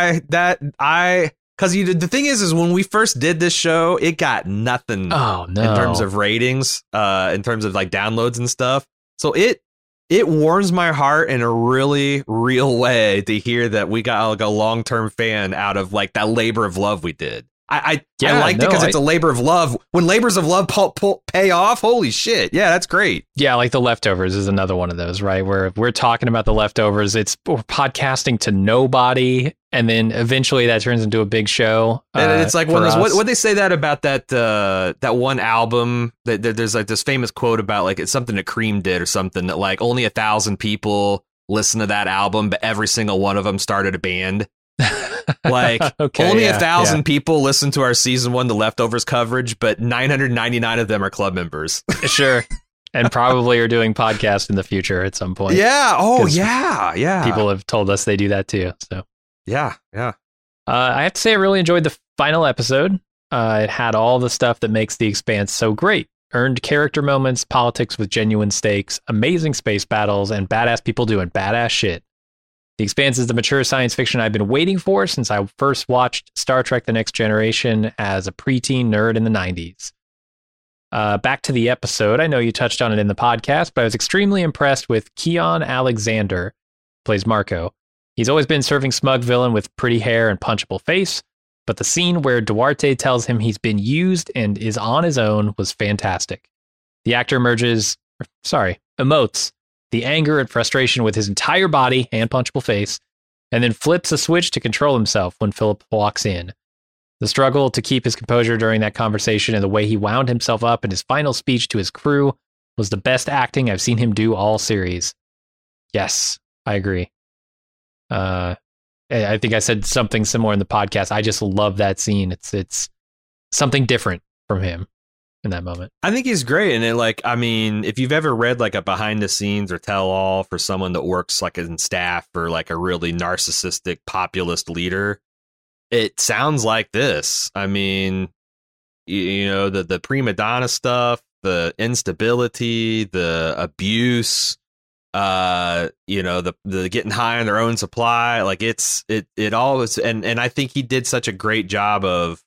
Because the thing is when we first did this show, it got nothing in terms of ratings, in terms of like downloads and stuff. So it warms my heart in a really real way to hear that we got like a long-term fan out of like that labor of love we did. I liked it because it's a labor of love. When labors of love pay off, holy shit. Yeah, that's great. Yeah, like The Leftovers is another one of those, right? Where we're talking about The Leftovers, we're podcasting to nobody, and then eventually that turns into a big show. And it's like one of those, what they say that about that one album, that there's like this famous quote about like it's something that Cream did or something, that like only 1,000 people listen to that album, but every single one of them started a band. Like only 1,000 people listen to our season 1 The Leftovers coverage, but 999 of them are club members. Sure. And probably are doing podcasts in the future at some point. Yeah. Oh yeah. People have told us they do that too. So yeah. I have to say I really enjoyed the final episode. It had all the stuff that makes The Expanse so great. Earned character moments, politics with genuine stakes, amazing space battles, and badass people doing badass shit. The Expanse is the mature science fiction I've been waiting for since I first watched Star Trek The Next Generation as a preteen nerd in the 90s. Back to the episode. I know you touched on it in the podcast, but I was extremely impressed with Keon Alexander, who plays Marco. He's always been serving smug villain with pretty hair and punchable face, but the scene where Duarte tells him he's been used and is on his own was fantastic. The actor emotes the anger and frustration with his entire body and punchable face, and then flips a switch to control himself when Philip walks in. The struggle to keep his composure during that conversation and the way he wound himself up in his final speech to his crew was the best acting I've seen him do all series. Yes, I agree. I think I said something similar in the podcast. I just love that scene. It's something different from him in that moment. I think he's great. And if you've ever read like a behind the scenes or tell all for someone that works like in staff or like a really narcissistic populist leader, it sounds like this. I mean, the prima donna stuff, the instability, the abuse, the getting high on their own supply, like it all is. And I think he did such a great job of,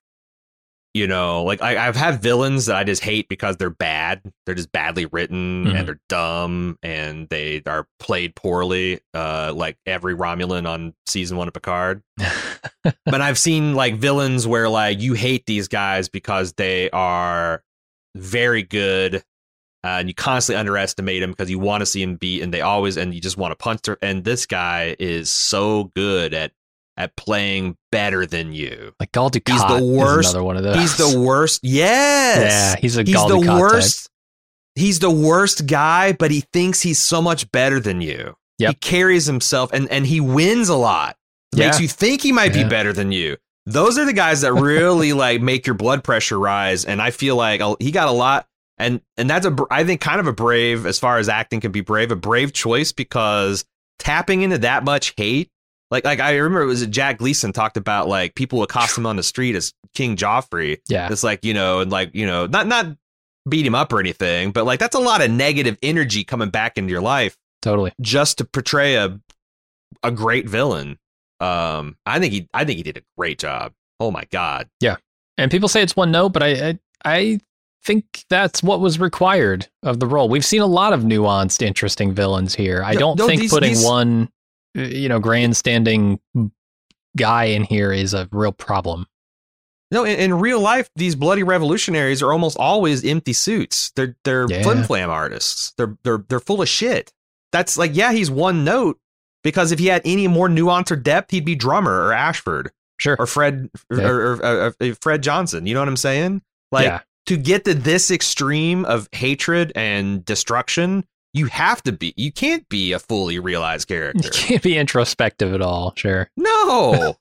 I've had villains that I just hate because they're bad. They're just badly written and they're dumb and they are played poorly, like every Romulan on season 1 of Picard. But I've seen like villains where like you hate these guys because they are very good and you constantly underestimate them because you want to see them beat and you just want to punch her. And this guy is so good at playing better than you. Like Gul Dukat, he's the worst. Is another one of those. He's the worst. Yes. Yeah, he's Gul Dukat worst. Type. He's the worst guy, but he thinks he's so much better than you. Yep. He carries himself and he wins a lot. Makes you think he might be better than you. Those are the guys that really like make your blood pressure rise. And I feel like he got a lot. And that's I think kind of a brave, as far as acting can be brave, a brave choice, because tapping into that much hate. Like I remember it was Jack Gleason talked about like people accost him on the street as King Joffrey. Yeah. It's like, not beat him up or anything, but like that's a lot of negative energy coming back into your life. Totally. Just to portray a great villain. I think he did a great job. Oh my God. Yeah. And people say it's one note, but I think that's what was required of the role. We've seen a lot of nuanced, interesting villains here. I don't think putting one grandstanding guy in here is a real problem. No, in real life, these bloody revolutionaries are almost always empty suits. They're flim flam artists. They're full of shit. That's like, he's one note, because if he had any more nuance or depth, he'd be Drummer or Ashford, sure, or Fred or Fred Johnson. You know what I'm saying? Like to get to this extreme of hatred and destruction, you can't be a fully realized character. You can't be introspective at all. Sure. No.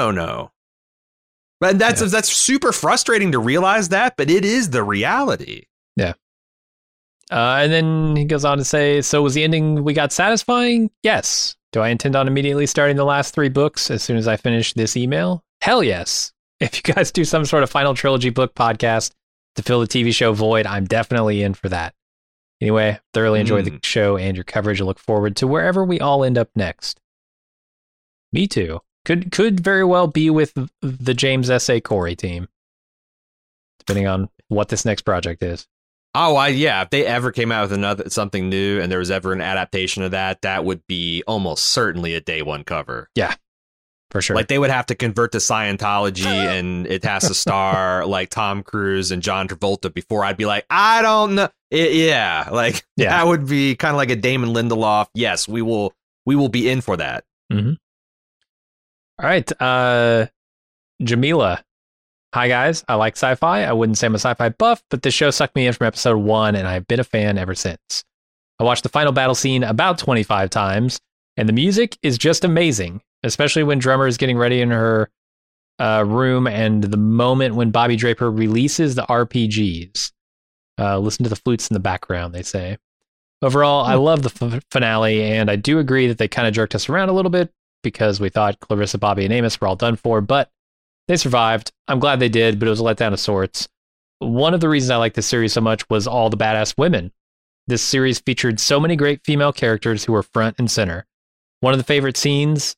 But that's super frustrating to realize that, but it is the reality. Yeah. And then he goes on to say, so was the ending we got satisfying? Yes. Do I intend on immediately starting the last 3 books as soon as I finish this email? Hell yes. If you guys do some sort of final trilogy book podcast to fill the TV show void, I'm definitely in for that. Anyway, thoroughly enjoyed the show and your coverage. I look forward to wherever we all end up next. Me too. Could very well be with the James S.A. Corey team, depending on what this next project is. Oh, if they ever came out with something new and there was ever an adaptation of that would be almost certainly a day 1 cover. Yeah. For sure. Like they would have to convert to Scientology and it has to star like Tom Cruise and John Travolta before I'd be like, I don't know. That would be kind of like a Damon Lindelof. Yes, we will be in for that. Mm-hmm. All right. Jamila. Hi, guys. I like sci-fi. I wouldn't say I'm a sci-fi buff, but this show sucked me in from episode 1, and I've been a fan ever since. I watched the final battle scene about 25 times, and the music is just amazing, especially when Drummer is getting ready in her room and the moment when Bobby Draper releases the RPGs. Listen to the flutes in the background, they say. Overall, I love the finale, and I do agree that they kind of jerked us around a little bit because we thought Clarissa, Bobby, and Amos were all done for, but they survived. I'm glad they did, but it was a letdown of sorts. One of the reasons I like this series so much was all the badass women. This series featured so many great female characters who were front and center. One of my favorite scenes,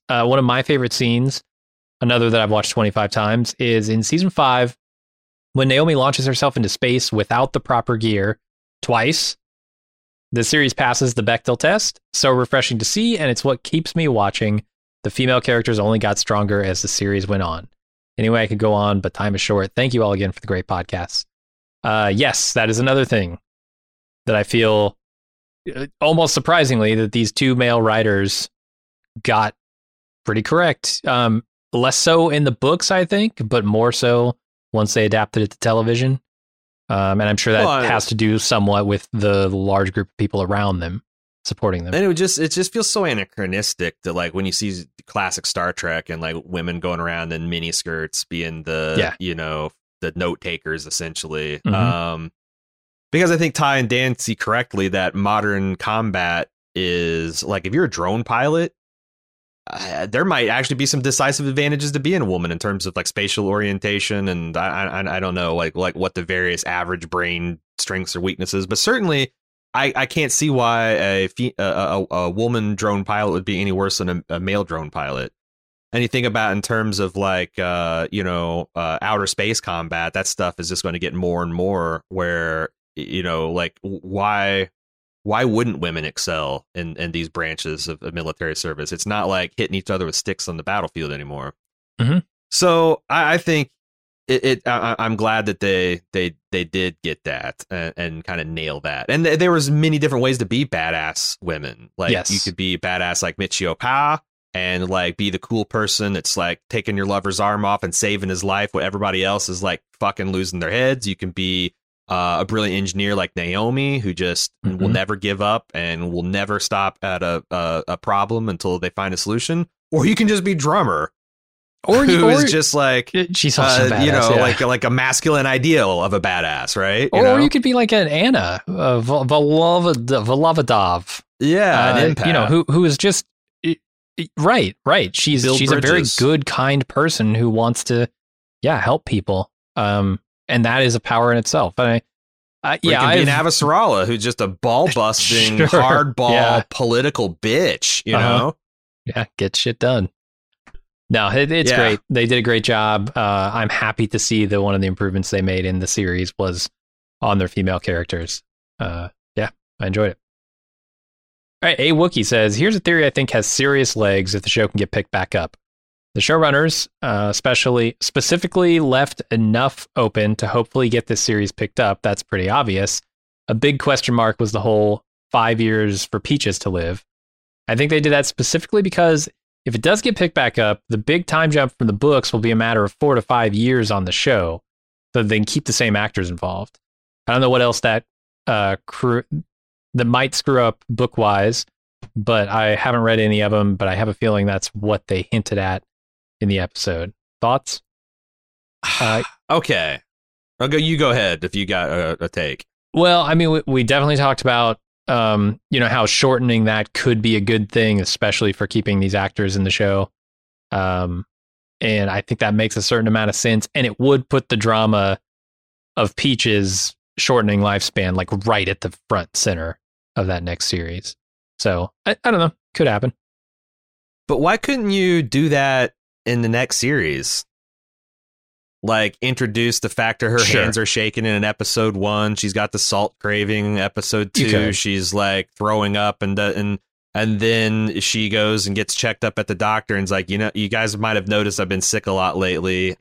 another that I've watched 25 times, is in season 5 when Naomi launches herself into space without the proper gear twice. The series passes the Bechdel test, so refreshing to see, and it's what keeps me watching. The female characters only got stronger as the series went on. Anyway, I could go on, but time is short. Thank you all again for the great podcasts. Yes, that is another thing that I feel almost surprisingly that these two male writers got pretty correct. Less so in the books, I think, but more so once they adapted it to television. And I'm sure that has to do somewhat with the large group of people around them supporting them. And it just feels so anachronistic that like when you see classic Star Trek and like women going around in mini skirts being the note takers essentially. Mm-hmm. Because I think Ty and Dan see correctly that modern combat is like if you're a drone pilot, there might actually be some decisive advantages to being a woman in terms of like spatial orientation and I don't know like what the various average brain strengths or weaknesses, but certainly I can't see why a woman drone pilot would be any worse than a male drone pilot. And you think about in terms of like outer space combat, that stuff is just going to get more and more where like why wouldn't women excel in these branches of military service? It's not like hitting each other with sticks on the battlefield anymore. Mm-hmm. So I think I'm glad that they did get that and kind of nail that. And there was many different ways to be badass women. Like you could be badass like Michio Pa and like be the cool person that's like taking your lover's arm off and saving his life while everybody else is like fucking losing their heads. You can be a brilliant engineer like Naomi, who just will never give up and will never stop at a problem until they find a solution. Or you can just be Drummer, or just like she's also badass, like a masculine ideal of a badass, right? Or you could be like an Anna Volovadov, an empath. Who is just right. She's a very good, kind person who wants to help people. And that is a power in itself. And I be an Avasarala who's just a ball busting, hardball political bitch, you know? Yeah, get shit done. No, it's great. They did a great job. I'm happy to see that one of the improvements they made in the series was on their female characters. I enjoyed it. All right, A Wookie says, here's a theory I think has serious legs if the show can get picked back up. The showrunners, specifically left enough open to hopefully get this series picked up. That's pretty obvious. A big question mark was the whole 5 years for Peaches to live. I think they did that specifically because if it does get picked back up, the big time jump from the books will be a matter of 4 to 5 years on the show, so they can keep the same actors involved. I don't know what else that might screw up book-wise, but I haven't read any of them, but I have a feeling that's what they hinted at in the episode. Thoughts? Okay. You go ahead if you got a take. Well, I mean, we definitely talked about, how shortening that could be a good thing, especially for keeping these actors in the show. And I think that makes a certain amount of sense. And it would put the drama of Peach's shortening lifespan like right at the front center of that next series. So I don't know. Could happen. But why couldn't you do that in the next series? Like introduce the fact that her hands are shaking in episode 1. She's got the salt craving. Episode 2, she's like throwing up and And then she goes and gets checked up at the doctor and's like, you guys might have noticed I've been sick a lot lately.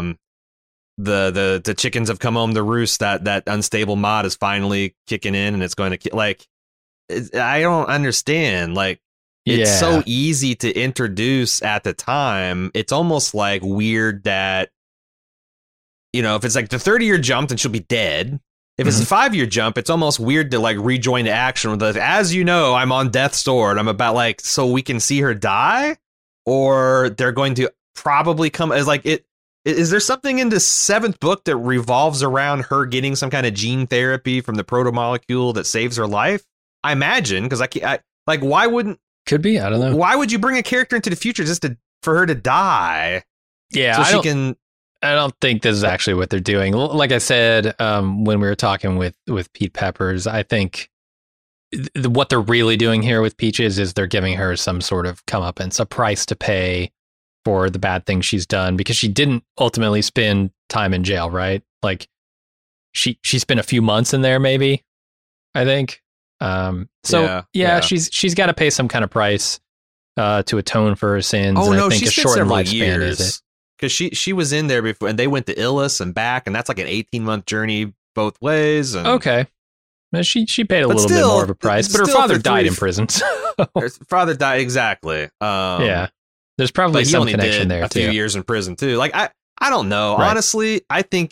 The chickens have come home to roost. That unstable mod is finally kicking in, and it's going to I don't understand. Like, it's so easy to introduce at the time. It's almost like weird that, if it's like the 30-year jump, then she'll be dead. If it's a 5-year jump, it's almost weird to like rejoin the action with as you know, I'm on death's door and I'm about so we can see her die, or they're going to probably come as like it. Is there something in the 7th book that revolves around her getting some kind of gene therapy from the proto-molecule that saves her life? I imagine, because why wouldn't... Could be, I don't know. Why would you bring a character into the future just for her to die? Yeah, so I don't think this is actually what they're doing. Like I said, when we were talking with Pete Peppers, I think what they're really doing here with Peaches is they're giving her some sort of comeuppance, a price to pay for the bad things she's done, because she didn't ultimately spend time in jail, right? Like she spent a few months in there, maybe, I think. She's got to pay some kind of price to atone for her sins. Oh, and no, I think she a spent shortened several lifespan years. is it. Because she was in there before, and they went to Illis and back, and that's like an 18-month journey both ways. And okay. She paid a little bit more of a price, but her father died in prison. So. Her father died, exactly. There's probably some connection there, too. A few years in prison, too. Like, I don't know. Right. Honestly, I think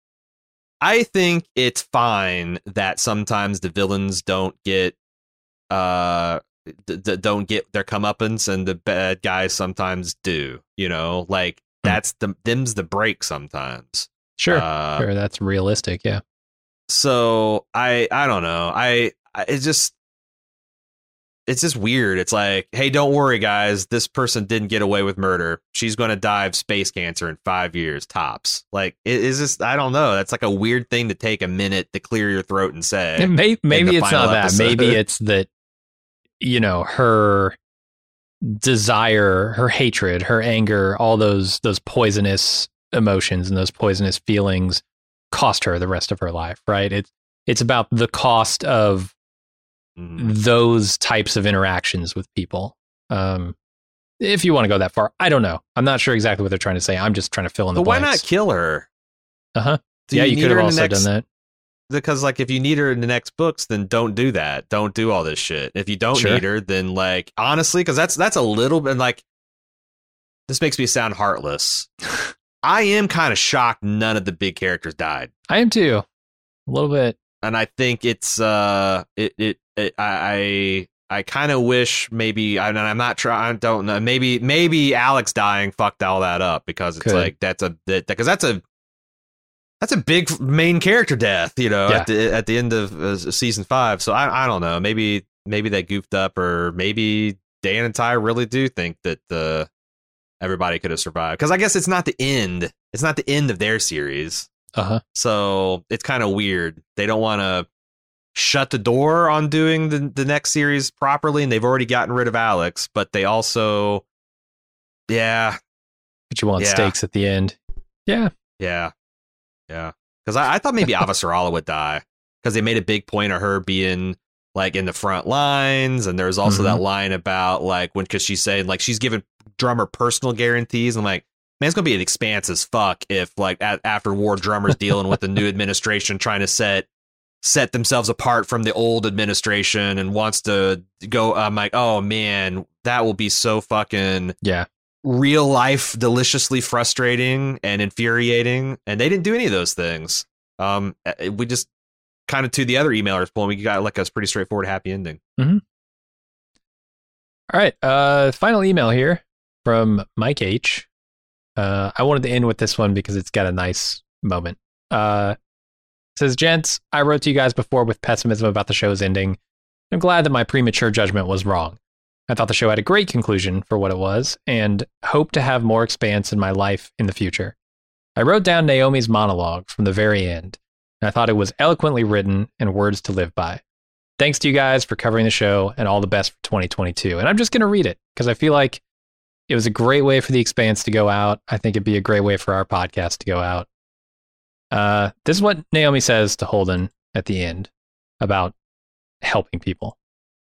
it's fine that sometimes the villains don't get their comeuppance, and the bad guys sometimes do. Like that's them's the break sometimes. Sure, that's realistic. Yeah. So I don't know. It's just weird. It's like, hey, don't worry, guys. This person didn't get away with murder. She's going to die of space cancer in 5 years tops. Like, it is just, I don't know. That's like a weird thing to take a minute to clear your throat and say. Maybe it's not that. Episode. Maybe it's that, her desire, her hatred, her anger, all those poisonous emotions and those poisonous feelings cost her the rest of her life, right? It's about the cost of those types of interactions with people. If you want to go that far, I don't know. I'm not sure exactly what they're trying to say. I'm just trying to fill in the blanks. Why not kill her? Yeah, you could have also done that. Because like, if you need her in the next books, then don't do that. Don't do all this shit. If you don't need her, then like, honestly, because that's a little bit like, this makes me sound heartless. I am kind of shocked none of the big characters died. I am too, a little bit. And I think it's I kind of wish maybe I'm not trying. I don't know. Maybe Alex dying fucked all that up, because it's like that's a big main character death, at the end of season 5. So I don't know. Maybe they goofed up, or maybe Dan and Ty really do think that everybody could have survived, because I guess it's not the end. It's not the end of their series. So it's kind of weird. They don't want to shut the door on doing the next series properly, and they've already gotten rid of Alex, but they also, but you want stakes at the end. Yeah. Because I thought maybe Avasarala would die, because they made a big point of her being like in the front lines, and there's also that line about like because she's saying like she's giving Drummer personal guarantees. I'm like, man, it's gonna be an expanse as fuck if like after war Drummer's dealing with the new administration, trying to set themselves apart from the old administration, and wants to go. I'm like, oh man, that will be so fucking real life, deliciously frustrating and infuriating. And they didn't do any of those things. We just kind of, to the other emailers point, we got like a pretty straightforward happy ending. All right, final email here from Mike H. I wanted to end with this one because it's got a nice moment. Says, gents, I wrote to you guys before with pessimism about the show's ending. I'm glad that my premature judgment was wrong. I thought the show had a great conclusion for what it was, and hope to have more expanse in my life in the future. I wrote down Naomi's monologue from the very end, and I thought it was eloquently written and words to live by. Thanks to you guys for covering the show, and all the best for 2022. And I'm just going to read it, because I feel like it was a great way for the expanse to go out. I think it'd be a great way for our podcast to go out. This is what Naomi says to Holden at the end about helping people.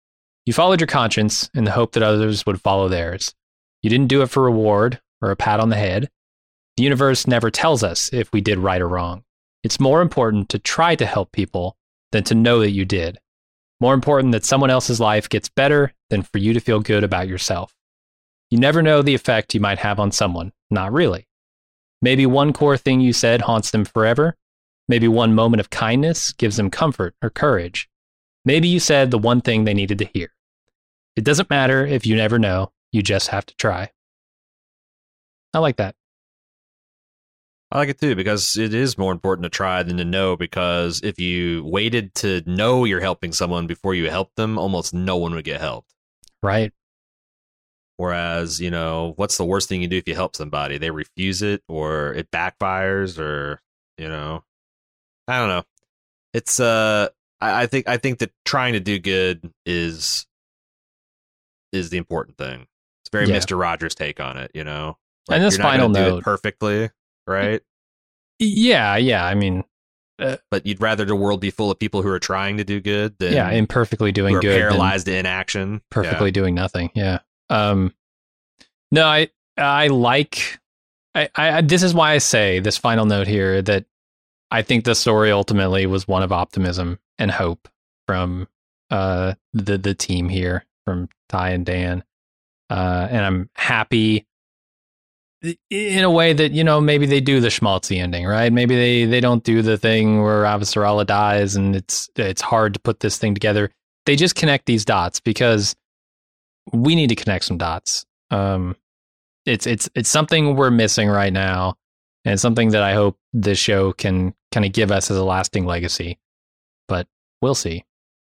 You followed your conscience in the hope that others would follow theirs. You didn't do it for reward or a pat on the head. The universe never tells us if we did right or wrong. It's more important to try to help people than to know that you did. More important that someone else's life gets better than for you to feel good about yourself. You never know the effect you might have on someone. Not really. Maybe one core thing you said haunts them forever. Maybe one moment of kindness gives them comfort or courage. Maybe you said the one thing they needed to hear. It doesn't matter if you never know. You just have to try. I like that. I like it too, because it is more important to try than to know, because if you waited to know you're helping someone before you help them, almost no one would get helped. Right. Whereas, what's the worst thing you do if you help somebody? They refuse it, or it backfires, or, I don't know. It's, I think that trying to do good is the important thing. It's very Mr. Rogers take on it, Like, and this you're not final gonna do note it perfectly, right? Yeah. I mean, but you'd rather the world be full of people who are trying to do good than imperfectly doing who are good, paralyzed in inaction, perfectly doing nothing. Yeah. No, I like. I this is why I say this final note here that I think the story ultimately was one of optimism and hope from the team here, from Ty and Dan, and I'm happy in a way that, maybe they do the schmaltzy ending, right? Maybe they don't do the thing where Avasarala dies and it's hard to put this thing together. They just connect these dots because we need to connect some dots. It's something we're missing right now, and something that I hope this show can kind of give us as a lasting legacy. But we'll see.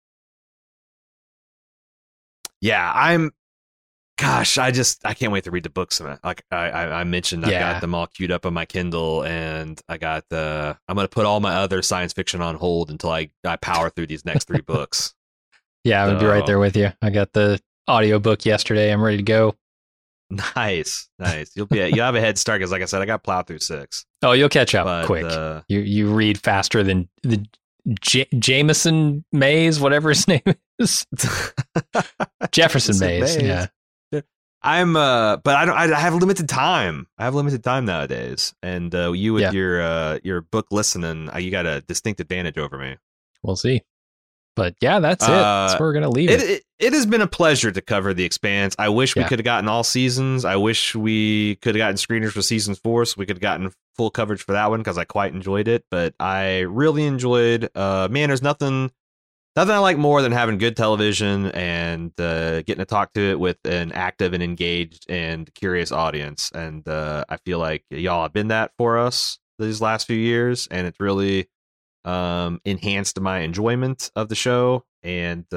Yeah, I can't wait to read the books. Like I mentioned, I've got them all queued up on my Kindle, and I'm going to put all my other science fiction on hold until I power through these next 3 books. Yeah, I would be right there with you. I got the audiobook yesterday. I'm ready to go. Nice. You'll have a head start, because like I said, I got plowed through 6. Oh, you'll catch up quick. You read faster than the Jameson Mays, whatever his name is. Jefferson Mays. Yeah. But I have limited time. I have limited time nowadays, and you with your book listening, you got a distinct advantage over me. We'll see. But yeah, that's it. That's where we're gonna leave it. It has been a pleasure to cover The Expanse. I wish we could have gotten all seasons. I wish we could have gotten screeners for season 4, so we could have gotten full coverage for that one, because I quite enjoyed it. But I really enjoyed. There's nothing I like more than having good television and getting to talk to it with an active and engaged and curious audience. And I feel like y'all have been that for us these last few years, and it's really enhanced my enjoyment of the show. And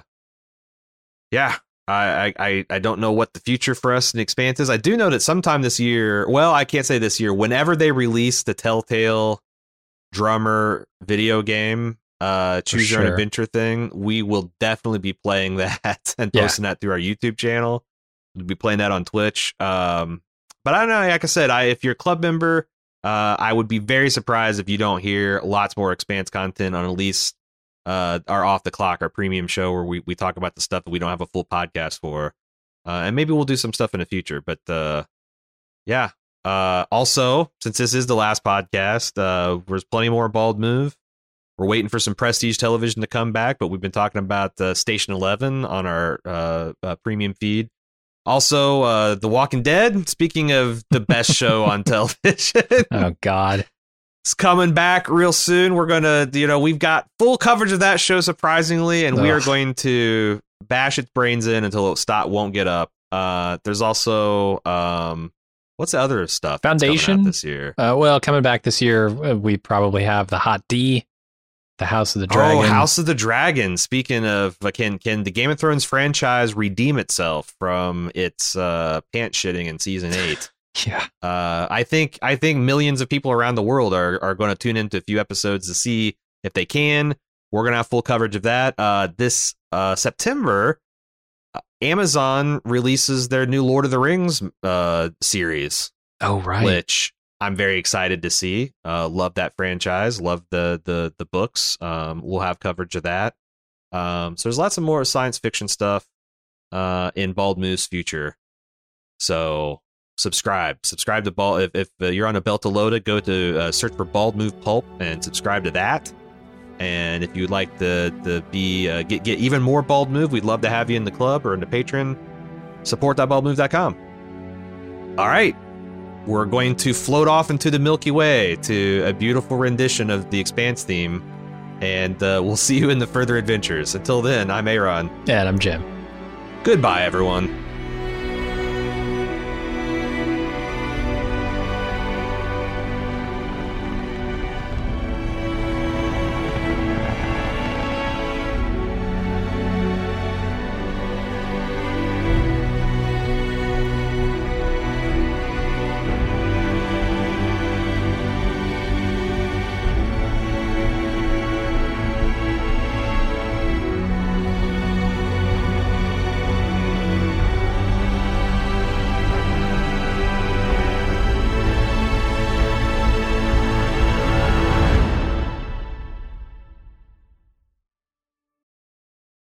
I don't know what the future for us in Expanse is. I do know that sometime this year, well, I can't say this year, whenever they release the Telltale Drummer video game, Choose Your Own Adventure thing, we will definitely be playing that and posting that through our YouTube channel. We'll be playing that on Twitch. But I don't know, like I said, if you're a club member, I would be very surprised if you don't hear lots more Expanse content on at least our Off the Clock, our premium show, where we talk about the stuff that we don't have a full podcast for. And maybe we'll do some stuff in the future. But also, since this is the last podcast, there's plenty more Bald Move. We're waiting for some Prestige television to come back, but we've been talking about Station 11 on our premium feed. Also, The Walking Dead, speaking of the best show on television. Oh, God. It's coming back real soon. We're going to, we've got full coverage of that show, surprisingly, and we are going to bash its brains in until it won't get up. There's also, what's the other stuff Foundation this year? Coming back this year, we probably have the Hot D, the House of the Dragon. Oh, House of the Dragon. Speaking of, can the Game of Thrones franchise redeem itself from its pants shitting in season 8? Yeah. I think millions of people around the world are going to tune into a few episodes to see if they can. We're going to have full coverage of that. This September, Amazon releases their new Lord of the Rings series. Oh, right. Which I'm very excited to see. Love that franchise. Love the books. We'll have coverage of that. So there's lots of more science fiction stuff in Bald Move's future. So subscribe to Bald. If you're on a Beltalowda, go to search for Bald Move Pulp and subscribe to that. And if you'd like to get even more Bald Move, we'd love to have you in the club or in the Patreon. Support.baldmove.com. All right. We're going to float off into the Milky Way to a beautiful rendition of the Expanse theme. And we'll see you in the further adventures. Until then, I'm Aaron. And I'm Jim. Goodbye, everyone.